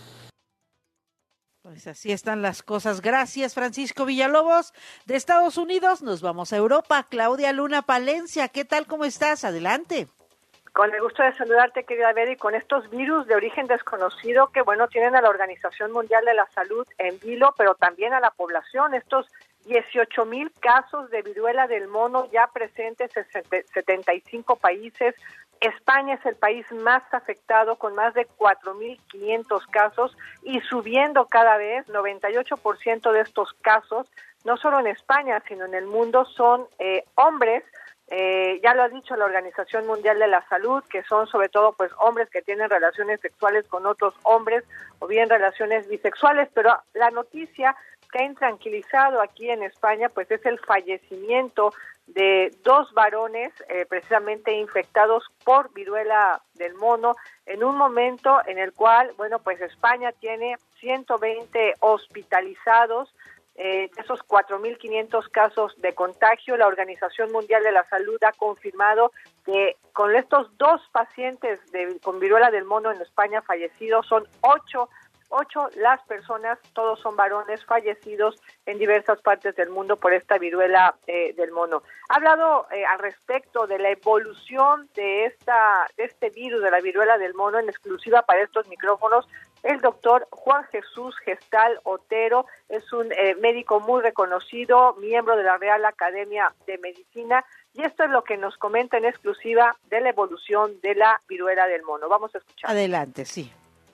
Pues así están las cosas. Gracias, Francisco Villalobos. De Estados Unidos nos vamos a Europa. Claudia Luna Palencia, ¿qué tal? ¿Cómo estás? Adelante. Con el gusto de saludarte, querida Vera, y con estos virus de origen desconocido que, bueno, tienen a la Organización Mundial de la Salud en vilo, pero también a la población. Estos dieciocho mil casos de viruela del mono ya presentes en setenta y cinco países. España es el país más afectado con más de cuatro mil quinientos casos y subiendo cada vez. Noventa y ocho por ciento de estos casos, no solo en España, sino en el mundo, son eh, hombres. Eh, ya lo ha dicho la Organización Mundial de la Salud, que son sobre todo pues hombres que tienen relaciones sexuales con otros hombres o bien relaciones bisexuales, pero la noticia que ha intranquilizado aquí en España pues es el fallecimiento de dos varones eh, precisamente infectados por viruela del mono en un momento en el cual, bueno, pues España tiene ciento veinte hospitalizados. Eh, de esos cuatro mil quinientos casos de contagio, la Organización Mundial de la Salud ha confirmado que con estos dos pacientes de, con viruela del mono en España fallecidos, son ocho, ocho las personas, todos son varones fallecidos en diversas partes del mundo por esta viruela eh, del mono. Ha hablado eh, al respecto de la evolución de, esta, de este virus, de la viruela del mono, en exclusiva para estos micrófonos, el doctor Juan Jesús Gestal Otero. Es un eh, médico muy reconocido, miembro de la Real Academia de Medicina, y esto es lo que nos comenta en exclusiva de la evolución de la viruela del mono. Vamos a escuchar. Adelante, sí.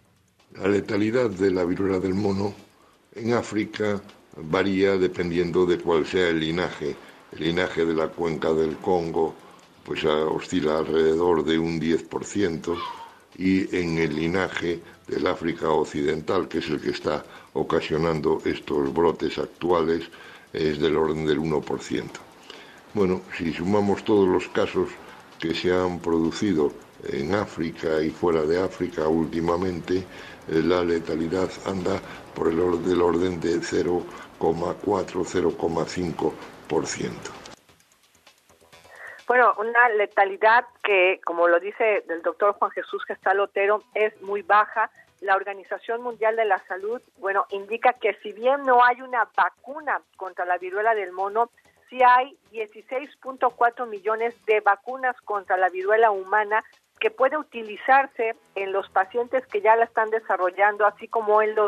La letalidad de la viruela del mono en África varía dependiendo de cuál sea el linaje. El linaje de la cuenca del Congo pues oscila alrededor de un diez por ciento, y en el linaje del África Occidental, que es el que está ocasionando estos brotes actuales, es del orden del uno por ciento. Bueno, si sumamos todos los casos que se han producido en África y fuera de África últimamente, eh, la letalidad anda por el orden, del orden de cero coma cuatro a cero coma cinco por ciento. Bueno, una letalidad que, como lo dice el doctor Juan Jesús Gestal Otero, es muy baja. La Organización Mundial de la Salud, bueno, indica que si bien no hay una vacuna contra la viruela del mono, sí hay dieciséis punto cuatro millones de vacunas contra la viruela humana que puede utilizarse en los pacientes que ya la están desarrollando, así como en los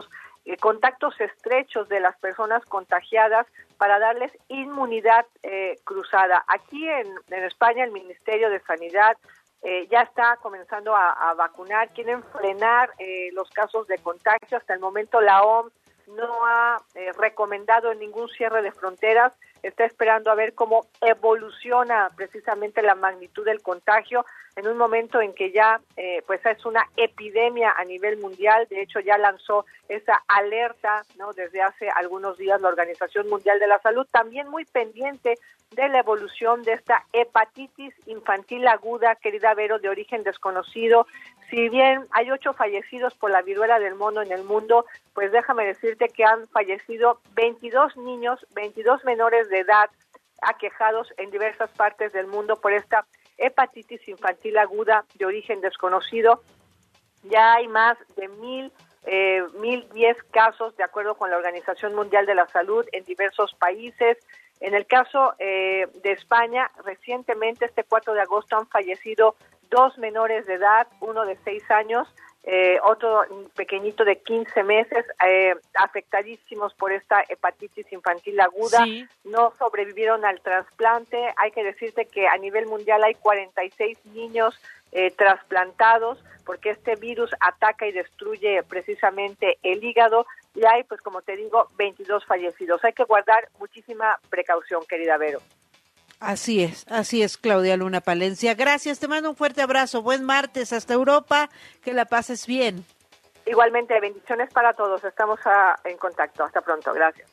eh, contactos estrechos de las personas contagiadas para darles inmunidad eh, cruzada. Aquí en, en España el Ministerio de Sanidad eh, ya está comenzando a, a vacunar, quieren frenar eh, los casos de contagio. Hasta el momento la O M S no ha eh, recomendado ningún cierre de fronteras, está esperando a ver cómo evoluciona precisamente la magnitud del contagio en un momento en que ya eh, pues es una epidemia a nivel mundial. De hecho ya lanzó esa alerta, ¿no?, desde hace algunos días la Organización Mundial de la Salud, también muy pendiente de la evolución de esta hepatitis infantil aguda, querida Vero, de origen desconocido. Si bien hay ocho fallecidos por la viruela del mono en el mundo, pues déjame decirte que han fallecido veintidós niños, veintidós menores de edad aquejados en diversas partes del mundo por esta hepatitis infantil aguda de origen desconocido. Ya hay más de mil, eh, mil diez casos, de acuerdo con la Organización Mundial de la Salud, en diversos países. En el caso eh, de España, recientemente, este cuatro de agosto, han fallecido dos menores de edad, uno de seis años, eh, otro pequeñito de quince meses, eh, afectadísimos por esta hepatitis infantil aguda. Sí. No sobrevivieron al trasplante. Hay que decirte que a nivel mundial hay cuarenta y seis niños eh, trasplantados, porque este virus ataca y destruye precisamente el hígado, y hay, pues como te digo, veintidós fallecidos. Hay que guardar muchísima precaución, querida Vero. Así es, así es, Claudia Luna Palencia. Gracias, te mando un fuerte abrazo. Buen martes hasta Europa, que la pases bien. Igualmente, bendiciones para todos. Estamos a, en contacto. Hasta pronto, gracias.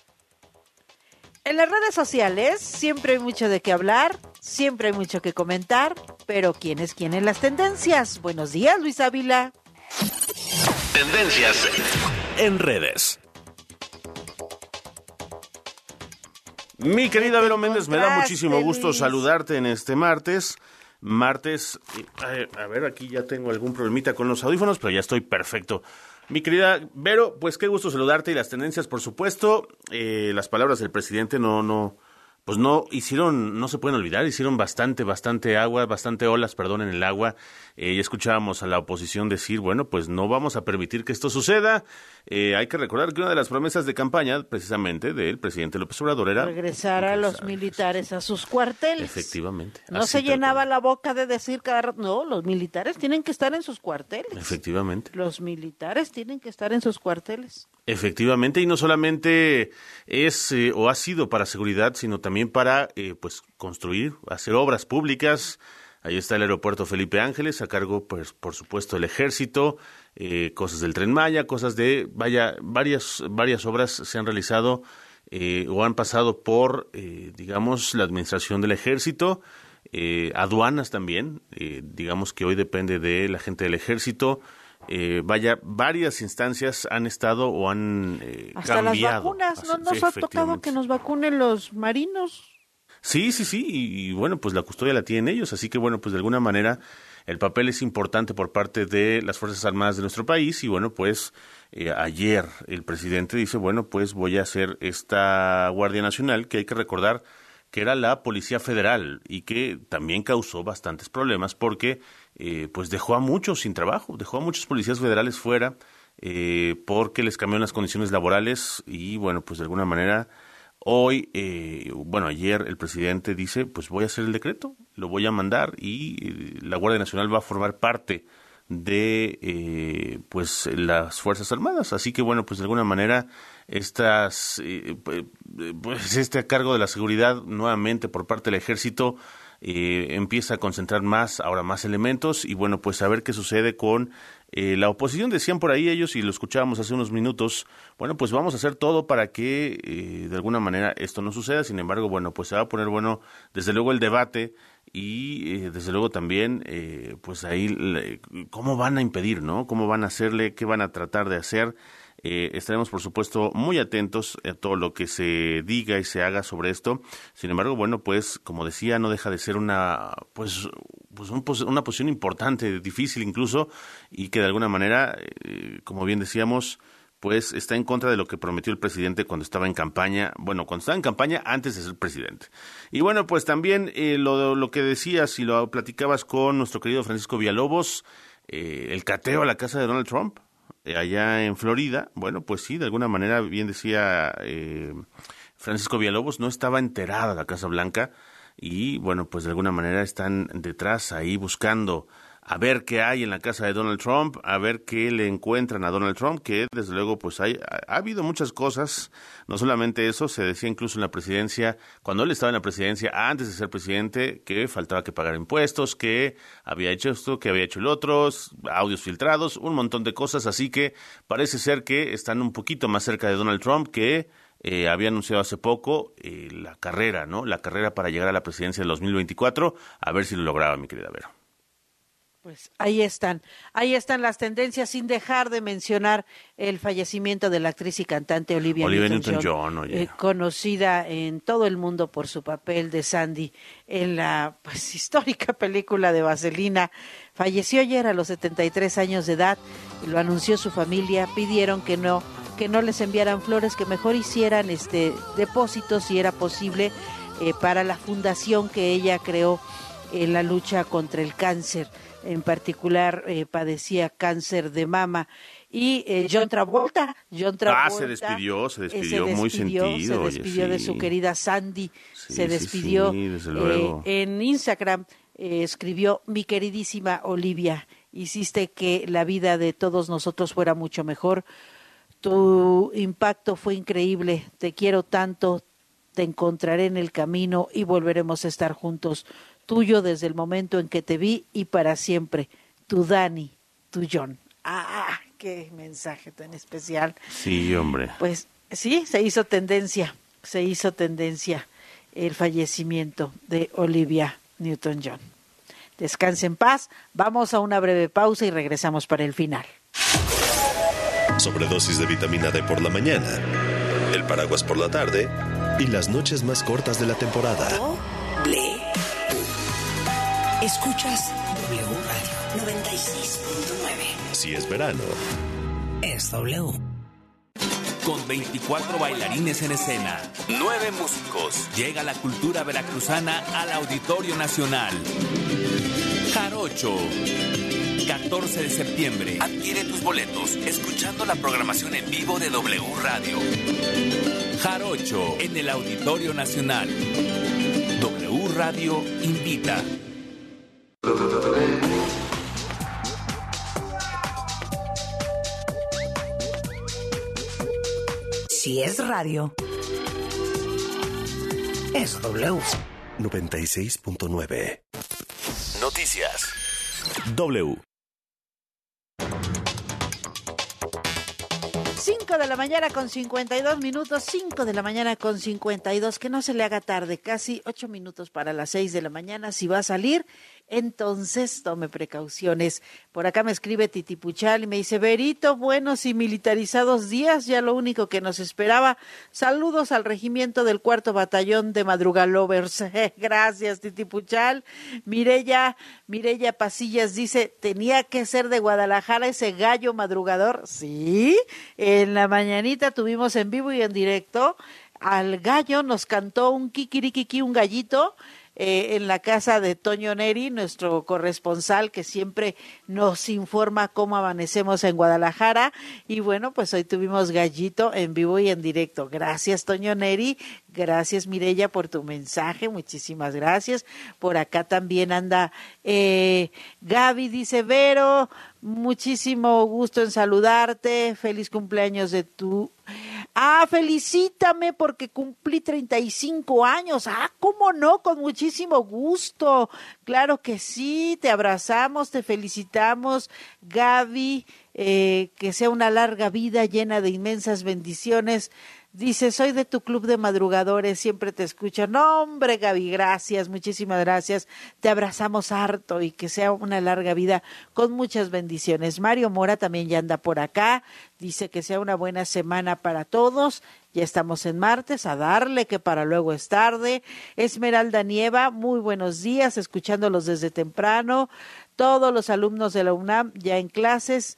En las redes sociales siempre hay mucho de qué hablar, siempre hay mucho que comentar, pero ¿quién es quién en las tendencias? Buenos días, Luis Ávila. Tendencias en redes. Mi querida Vero Méndez, me da muchísimo gusto saludarte en este martes. Martes, a ver, aquí ya tengo algún problemita con los audífonos, pero ya estoy perfecto. Mi querida Vero, pues qué gusto saludarte, y las tendencias, por supuesto. Eh, las palabras del presidente no, no, pues no hicieron, no se pueden olvidar, hicieron bastante, bastante agua, bastante olas, perdón, en el agua. Eh, y escuchábamos a la oposición decir, bueno, pues no vamos a permitir que esto suceda. Eh, hay que recordar que una de las promesas de campaña, precisamente, del presidente López Obrador era regresar a los militares a sus cuarteles. Efectivamente. No se llenaba la boca de decir cada rato, no, los militares tienen que estar en sus cuarteles. Efectivamente. Los militares tienen que estar en sus cuarteles. Efectivamente, y no solamente es eh, o ha sido para seguridad, sino también para eh, pues construir, hacer obras públicas. Ahí está el aeropuerto Felipe Ángeles, a cargo, pues, por supuesto, del Ejército, eh, cosas del Tren Maya, cosas de, vaya, varias, varias obras se han realizado eh, o han pasado por, eh, digamos, la administración del Ejército, eh, aduanas también, eh, digamos que hoy depende de la gente del Ejército. Eh, vaya, varias instancias han estado o han eh, Hasta cambiado. Hasta las vacunas, ¿no nos sí, ha tocado que nos vacunen los marinos? Sí, sí, sí, y, y bueno, pues la custodia la tienen ellos, así que bueno, pues de alguna manera el papel es importante por parte de las Fuerzas Armadas de nuestro país, y bueno, pues eh, ayer el presidente dice, bueno, pues voy a hacer esta Guardia Nacional, que hay que recordar que era la Policía Federal y que también causó bastantes problemas porque eh, pues dejó a muchos sin trabajo, dejó a muchos policías federales fuera eh, porque les cambiaron las condiciones laborales, y bueno, pues de alguna manera hoy, eh, bueno, ayer el presidente dice, pues voy a hacer el decreto, lo voy a mandar, y eh, la Guardia Nacional va a formar parte de eh, pues las Fuerzas Armadas, así que bueno, pues de alguna manera estas eh, pues este a cargo de la seguridad nuevamente por parte del Ejército eh, empieza a concentrar más, ahora más elementos, y bueno, pues a ver qué sucede con eh, la oposición. Decían por ahí ellos, y lo escuchábamos hace unos minutos, bueno, pues vamos a hacer todo para que eh, de alguna manera esto no suceda. Sin embargo, bueno, pues se va a poner bueno, desde luego, el debate, y eh, desde luego también eh, pues ahí le, cómo van a impedir, ¿no? Cómo van a hacerle, qué van a tratar de hacer. Eh, estaremos, por supuesto, muy atentos a todo lo que se diga y se haga sobre esto. Sin embargo, bueno, pues, como decía, no deja de ser una, pues, pues un, una posición importante, difícil incluso, y que de alguna manera, eh, como bien decíamos, pues está en contra de lo que prometió el presidente cuando estaba en campaña, bueno, cuando estaba en campaña antes de ser presidente. Y bueno, pues también eh, lo, lo que decías y lo platicabas con nuestro querido Francisco Villalobos, eh, el cateo a la casa de Donald Trump. eh, allá en Florida, bueno, pues sí, de alguna manera, bien decía eh, Francisco Villalobos, no estaba enterada la Casa Blanca y, bueno, pues de alguna manera están detrás ahí buscando a ver qué hay en la casa de Donald Trump, a ver qué le encuentran a Donald Trump, que desde luego pues hay, ha, ha habido muchas cosas, no solamente eso, se decía incluso en la presidencia, cuando él estaba en la presidencia, antes de ser presidente, que faltaba que pagar impuestos, que había hecho esto, que había hecho el otro, audios filtrados, un montón de cosas, así que parece ser que están un poquito más cerca de Donald Trump que eh, había anunciado hace poco eh, la carrera, ¿no? La carrera para llegar a la presidencia del dos mil veinticuatro, a ver si lo lograba, mi querida Vero. Pues ahí están, ahí están las tendencias, sin dejar de mencionar el fallecimiento de la actriz y cantante Olivia, Olivia Newton-John, Newton-John, oye. eh, conocida en todo el mundo por su papel de Sandy en la pues histórica película de Vaselina. Falleció ayer a los setenta y tres años de edad, lo anunció su familia, pidieron que no que no les enviaran flores, que mejor hicieran este depósitos si era posible eh, para la fundación que ella creó en la lucha contra el cáncer. En particular eh, padecía cáncer de mama. Y eh, John Travolta, John Travolta. Ah, se despidió, se despidió, eh, se despidió muy sentido. Se despidió oye, de sí. su querida Sandy, Sí, se sí, despidió. sí, desde luego. Eh, en Instagram eh, escribió: mi queridísima Olivia, hiciste que la vida de todos nosotros fuera mucho mejor. Tu impacto fue increíble, te quiero tanto, te encontraré en el camino y volveremos a estar juntos. Tuyo desde el momento en que te vi y para siempre. Tu Dani, tu John. ¡Ah! ¡Qué mensaje tan especial! Sí, hombre. Pues sí, se hizo tendencia, se hizo tendencia el fallecimiento de Olivia Newton-John. Descanse en paz, vamos a una breve pausa y regresamos para el final. Sobredosis de vitamina D por la mañana, el paraguas por la tarde y las noches más cortas de la temporada. Doble. Escuchas W Radio noventa y seis punto nueve. Si es verano, es W. Con veinticuatro bailarines en escena, nueve músicos, llega la cultura veracruzana al Auditorio Nacional. Jarocho, catorce de septiembre. Adquiere tus boletos escuchando la programación en vivo de W Radio. Jarocho en el Auditorio Nacional. W Radio invita. Si es radio, es W. noventa y seis punto nueve. Noticias. W. cinco de la mañana con cincuenta y dos minutos, cinco de la mañana con cincuenta y dos, que no se le haga tarde, casi ocho minutos para las seis de la mañana. Si va a salir, entonces tome precauciones. Por acá me escribe Titipuchal y me dice: Berito, buenos y militarizados días, ya lo único que nos esperaba. Saludos al regimiento del cuarto batallón de Madrugalovers. Gracias, Titipuchal. Mireya, Mireya Pasillas dice: tenía que ser de Guadalajara ese gallo madrugador. Sí, en la mañanita tuvimos en vivo y en directo al gallo, nos cantó un kikirikiki, un gallito, eh, en la casa de Toño Neri, nuestro corresponsal que siempre nos informa cómo amanecemos en Guadalajara. Y bueno, pues hoy tuvimos gallito en vivo y en directo. Gracias, Toño Neri. Gracias, Mireya, por tu mensaje. Muchísimas gracias. Por acá también anda eh, Gaby, dice: Vero, muchísimo gusto en saludarte. Feliz cumpleaños de tu... Ah, felicítame porque cumplí treinta y cinco años. Ah, ¿cómo no? Con muchísimo gusto. Claro que sí, te abrazamos, te felicitamos, Gaby. Eh, que sea una larga vida llena de inmensas bendiciones. Dice: soy de tu club de madrugadores, siempre te escucho. No, hombre, Gaby, gracias, muchísimas gracias. Te abrazamos harto y que sea una larga vida con muchas bendiciones. Mario Mora también ya anda por acá. Dice que sea una buena semana para todos. Ya estamos en martes, a darle que para luego es tarde. Esmeralda Nieva, muy buenos días, escuchándolos desde temprano. Todos los alumnos de la UNAM ya en clases.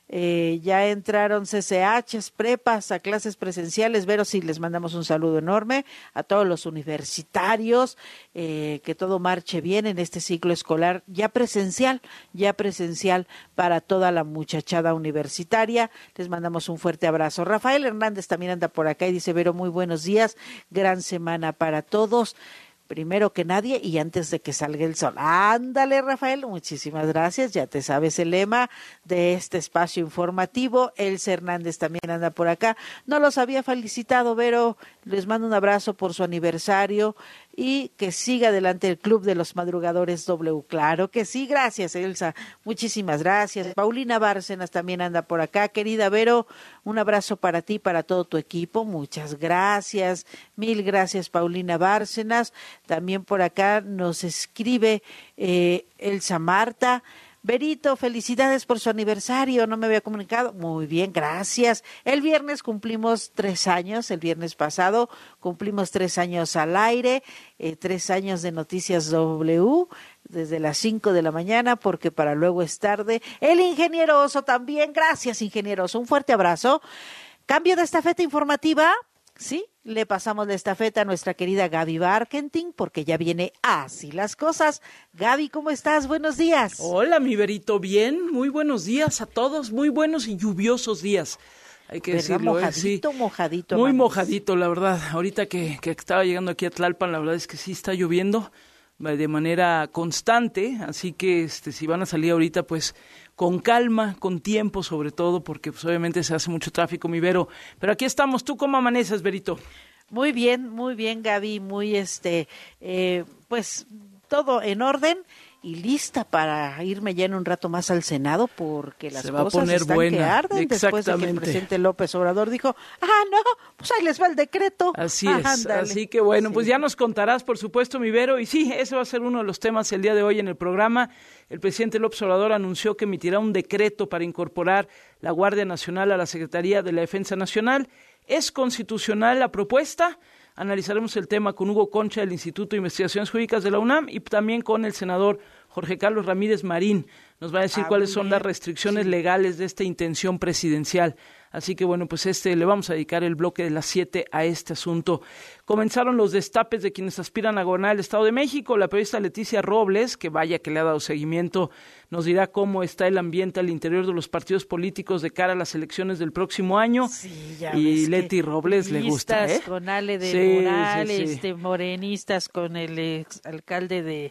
Eh, ya entraron C C Hs, prepas a clases presenciales. Vero, sí, les mandamos un saludo enorme a todos los universitarios, eh, que todo marche bien en este ciclo escolar ya presencial, ya presencial para toda la muchachada universitaria. Les mandamos un fuerte abrazo. Rafael Hernández también anda por acá y dice: Vero, muy buenos días, gran semana para todos. Primero que nadie y antes de que salga el sol. Ándale, Rafael, muchísimas gracias. Ya te sabes el lema de este espacio informativo. Elsa Hernández también anda por acá. No los había felicitado, Vero. Les mando un abrazo por su aniversario y que siga adelante el Club de los Madrugadores W. Claro que sí, gracias, Elsa. Muchísimas gracias. Paulina Bárcenas también anda por acá. Querida Vero, un abrazo para ti, para todo tu equipo. Muchas gracias. Mil gracias, Paulina Bárcenas. También por acá nos escribe eh, Elsa Marta. Berito, felicidades por su aniversario, no me había comunicado. Muy bien, gracias. El viernes cumplimos tres años, el viernes pasado cumplimos tres años al aire, eh, tres años de Noticias W, desde las cinco de la mañana, porque para luego es tarde. El ingeniero Oso también, gracias, ingeniero Oso, un fuerte abrazo. Cambio de estafeta informativa. Sí, le pasamos la estafeta a nuestra querida Gaby Barkentin, porque ya viene Así las Cosas. Gaby, ¿cómo estás? Buenos días. Hola, mi Berito, bien, muy buenos días a todos, muy buenos y lluviosos días, hay que ¿verdad? decirlo. Mojadito, ¿eh? Sí. mojadito. Muy mames. mojadito, la verdad. Ahorita que, que estaba llegando aquí a Tlalpan, la verdad es que sí está lloviendo de manera constante, así que este, si van a salir ahorita, pues con calma, con tiempo sobre todo, porque pues obviamente se hace mucho tráfico, mi Vero. Pero aquí estamos. ¿Tú cómo amaneces, Berito? Muy bien, muy bien, Gaby, muy este, eh, pues todo en orden y lista para irme ya en un rato más al Senado, porque las Se va cosas a poner están buena. que arden después de que el presidente López Obrador dijo: ah, no, pues ahí les va el decreto. Así ah, es, ándale. así que bueno, Sí. pues ya nos contarás, por supuesto, mi Vero, y sí, ese va a ser uno de los temas el día de hoy en el programa. El presidente López Obrador anunció que emitirá un decreto para incorporar la Guardia Nacional a la Secretaría de la Defensa Nacional. ¿Es constitucional la propuesta? Analizaremos el tema con Hugo Concha del Instituto de Investigaciones Jurídicas de la UNAM y también con el senador Jorge Carlos Ramírez Marín. Nos va a decir Ah, cuáles muy son bien. las restricciones Sí. legales de esta intención presidencial. Así que bueno, pues este le vamos a dedicar el bloque de las siete a este asunto. Comenzaron los destapes de quienes aspiran a gobernar el Estado de México. La periodista Leticia Robles, que vaya que le ha dado seguimiento, nos dirá cómo está el ambiente al interior de los partidos políticos de cara a las elecciones del próximo año. Sí, ya y ves Leti que Robles le gusta, ¿eh? priistas con Ale de Sí, Moral, sí, sí. este, morenistas con el ex alcalde de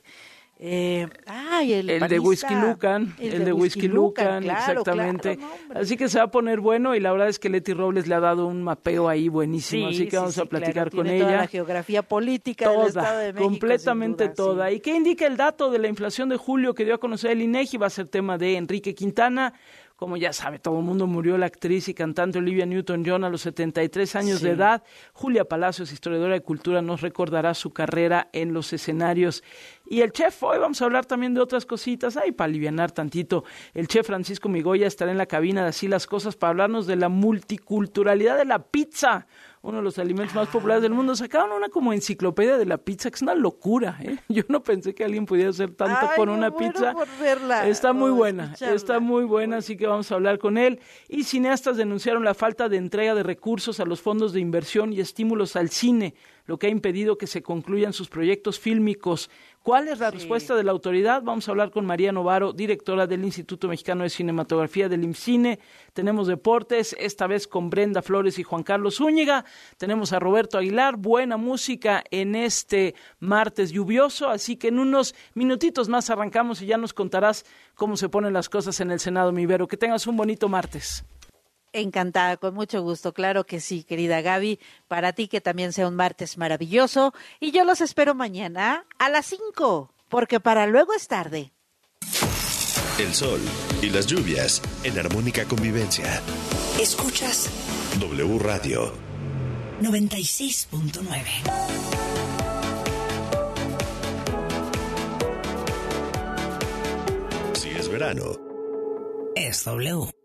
Eh, ay, el, el de Whisky Lucan, el, el de Whisky Lucan, claro, exactamente. Claro, no, así que se va a poner bueno y la verdad es que Leti Robles le ha dado un mapeo ahí buenísimo, sí, así que sí, vamos sí, a platicar claro, con tiene ella. Toda la geografía política toda, del Estado de México, completamente sin duda, toda. sí. ¿Y qué indica el dato de la inflación de julio que dio a conocer el INEGI? Va a ser tema de Enrique Quintana. Como ya sabe, todo el mundo, murió la actriz y cantante Olivia Newton-John a los setenta y tres años Sí. de edad. Julia Palacios, historiadora de cultura, nos recordará su carrera en los escenarios. Y el chef, hoy vamos a hablar también de otras cositas, ay, para alivianar tantito. El chef Francisco Migoya estará en la cabina de Así las Cosas para hablarnos de la multiculturalidad de la pizza, uno de los alimentos más populares del mundo. Sacaron una como enciclopedia de la pizza, que es una locura, ¿eh? Yo no pensé que alguien pudiera hacer tanto Ay, con me una muero pizza. por verla, Está muy o buena, escucharla. está muy buena, así que vamos a hablar con él. Y cineastas denunciaron la falta de entrega de recursos a los fondos de inversión y estímulos al cine, lo que ha impedido que se concluyan sus proyectos fílmicos. ¿Cuál es la sí. respuesta de la autoridad? Vamos a hablar con María Novaro, directora del Instituto Mexicano de Cinematografía del IMCINE. Tenemos deportes, esta vez con Brenda Flores y Juan Carlos Zúñiga. Tenemos a Roberto Aguilar, buena música en este martes lluvioso, así que en unos minutitos más arrancamos y ya nos contarás cómo se ponen las cosas en el Senado, mi Vero. Que tengas un bonito martes. Encantada, con mucho gusto, claro que sí, querida Gaby, para ti que también sea un martes maravilloso, y yo los espero mañana a las cinco, porque para luego es tarde. El sol y las lluvias en armónica convivencia. Escuchas W Radio noventa y seis punto nueve. Si es verano, es W.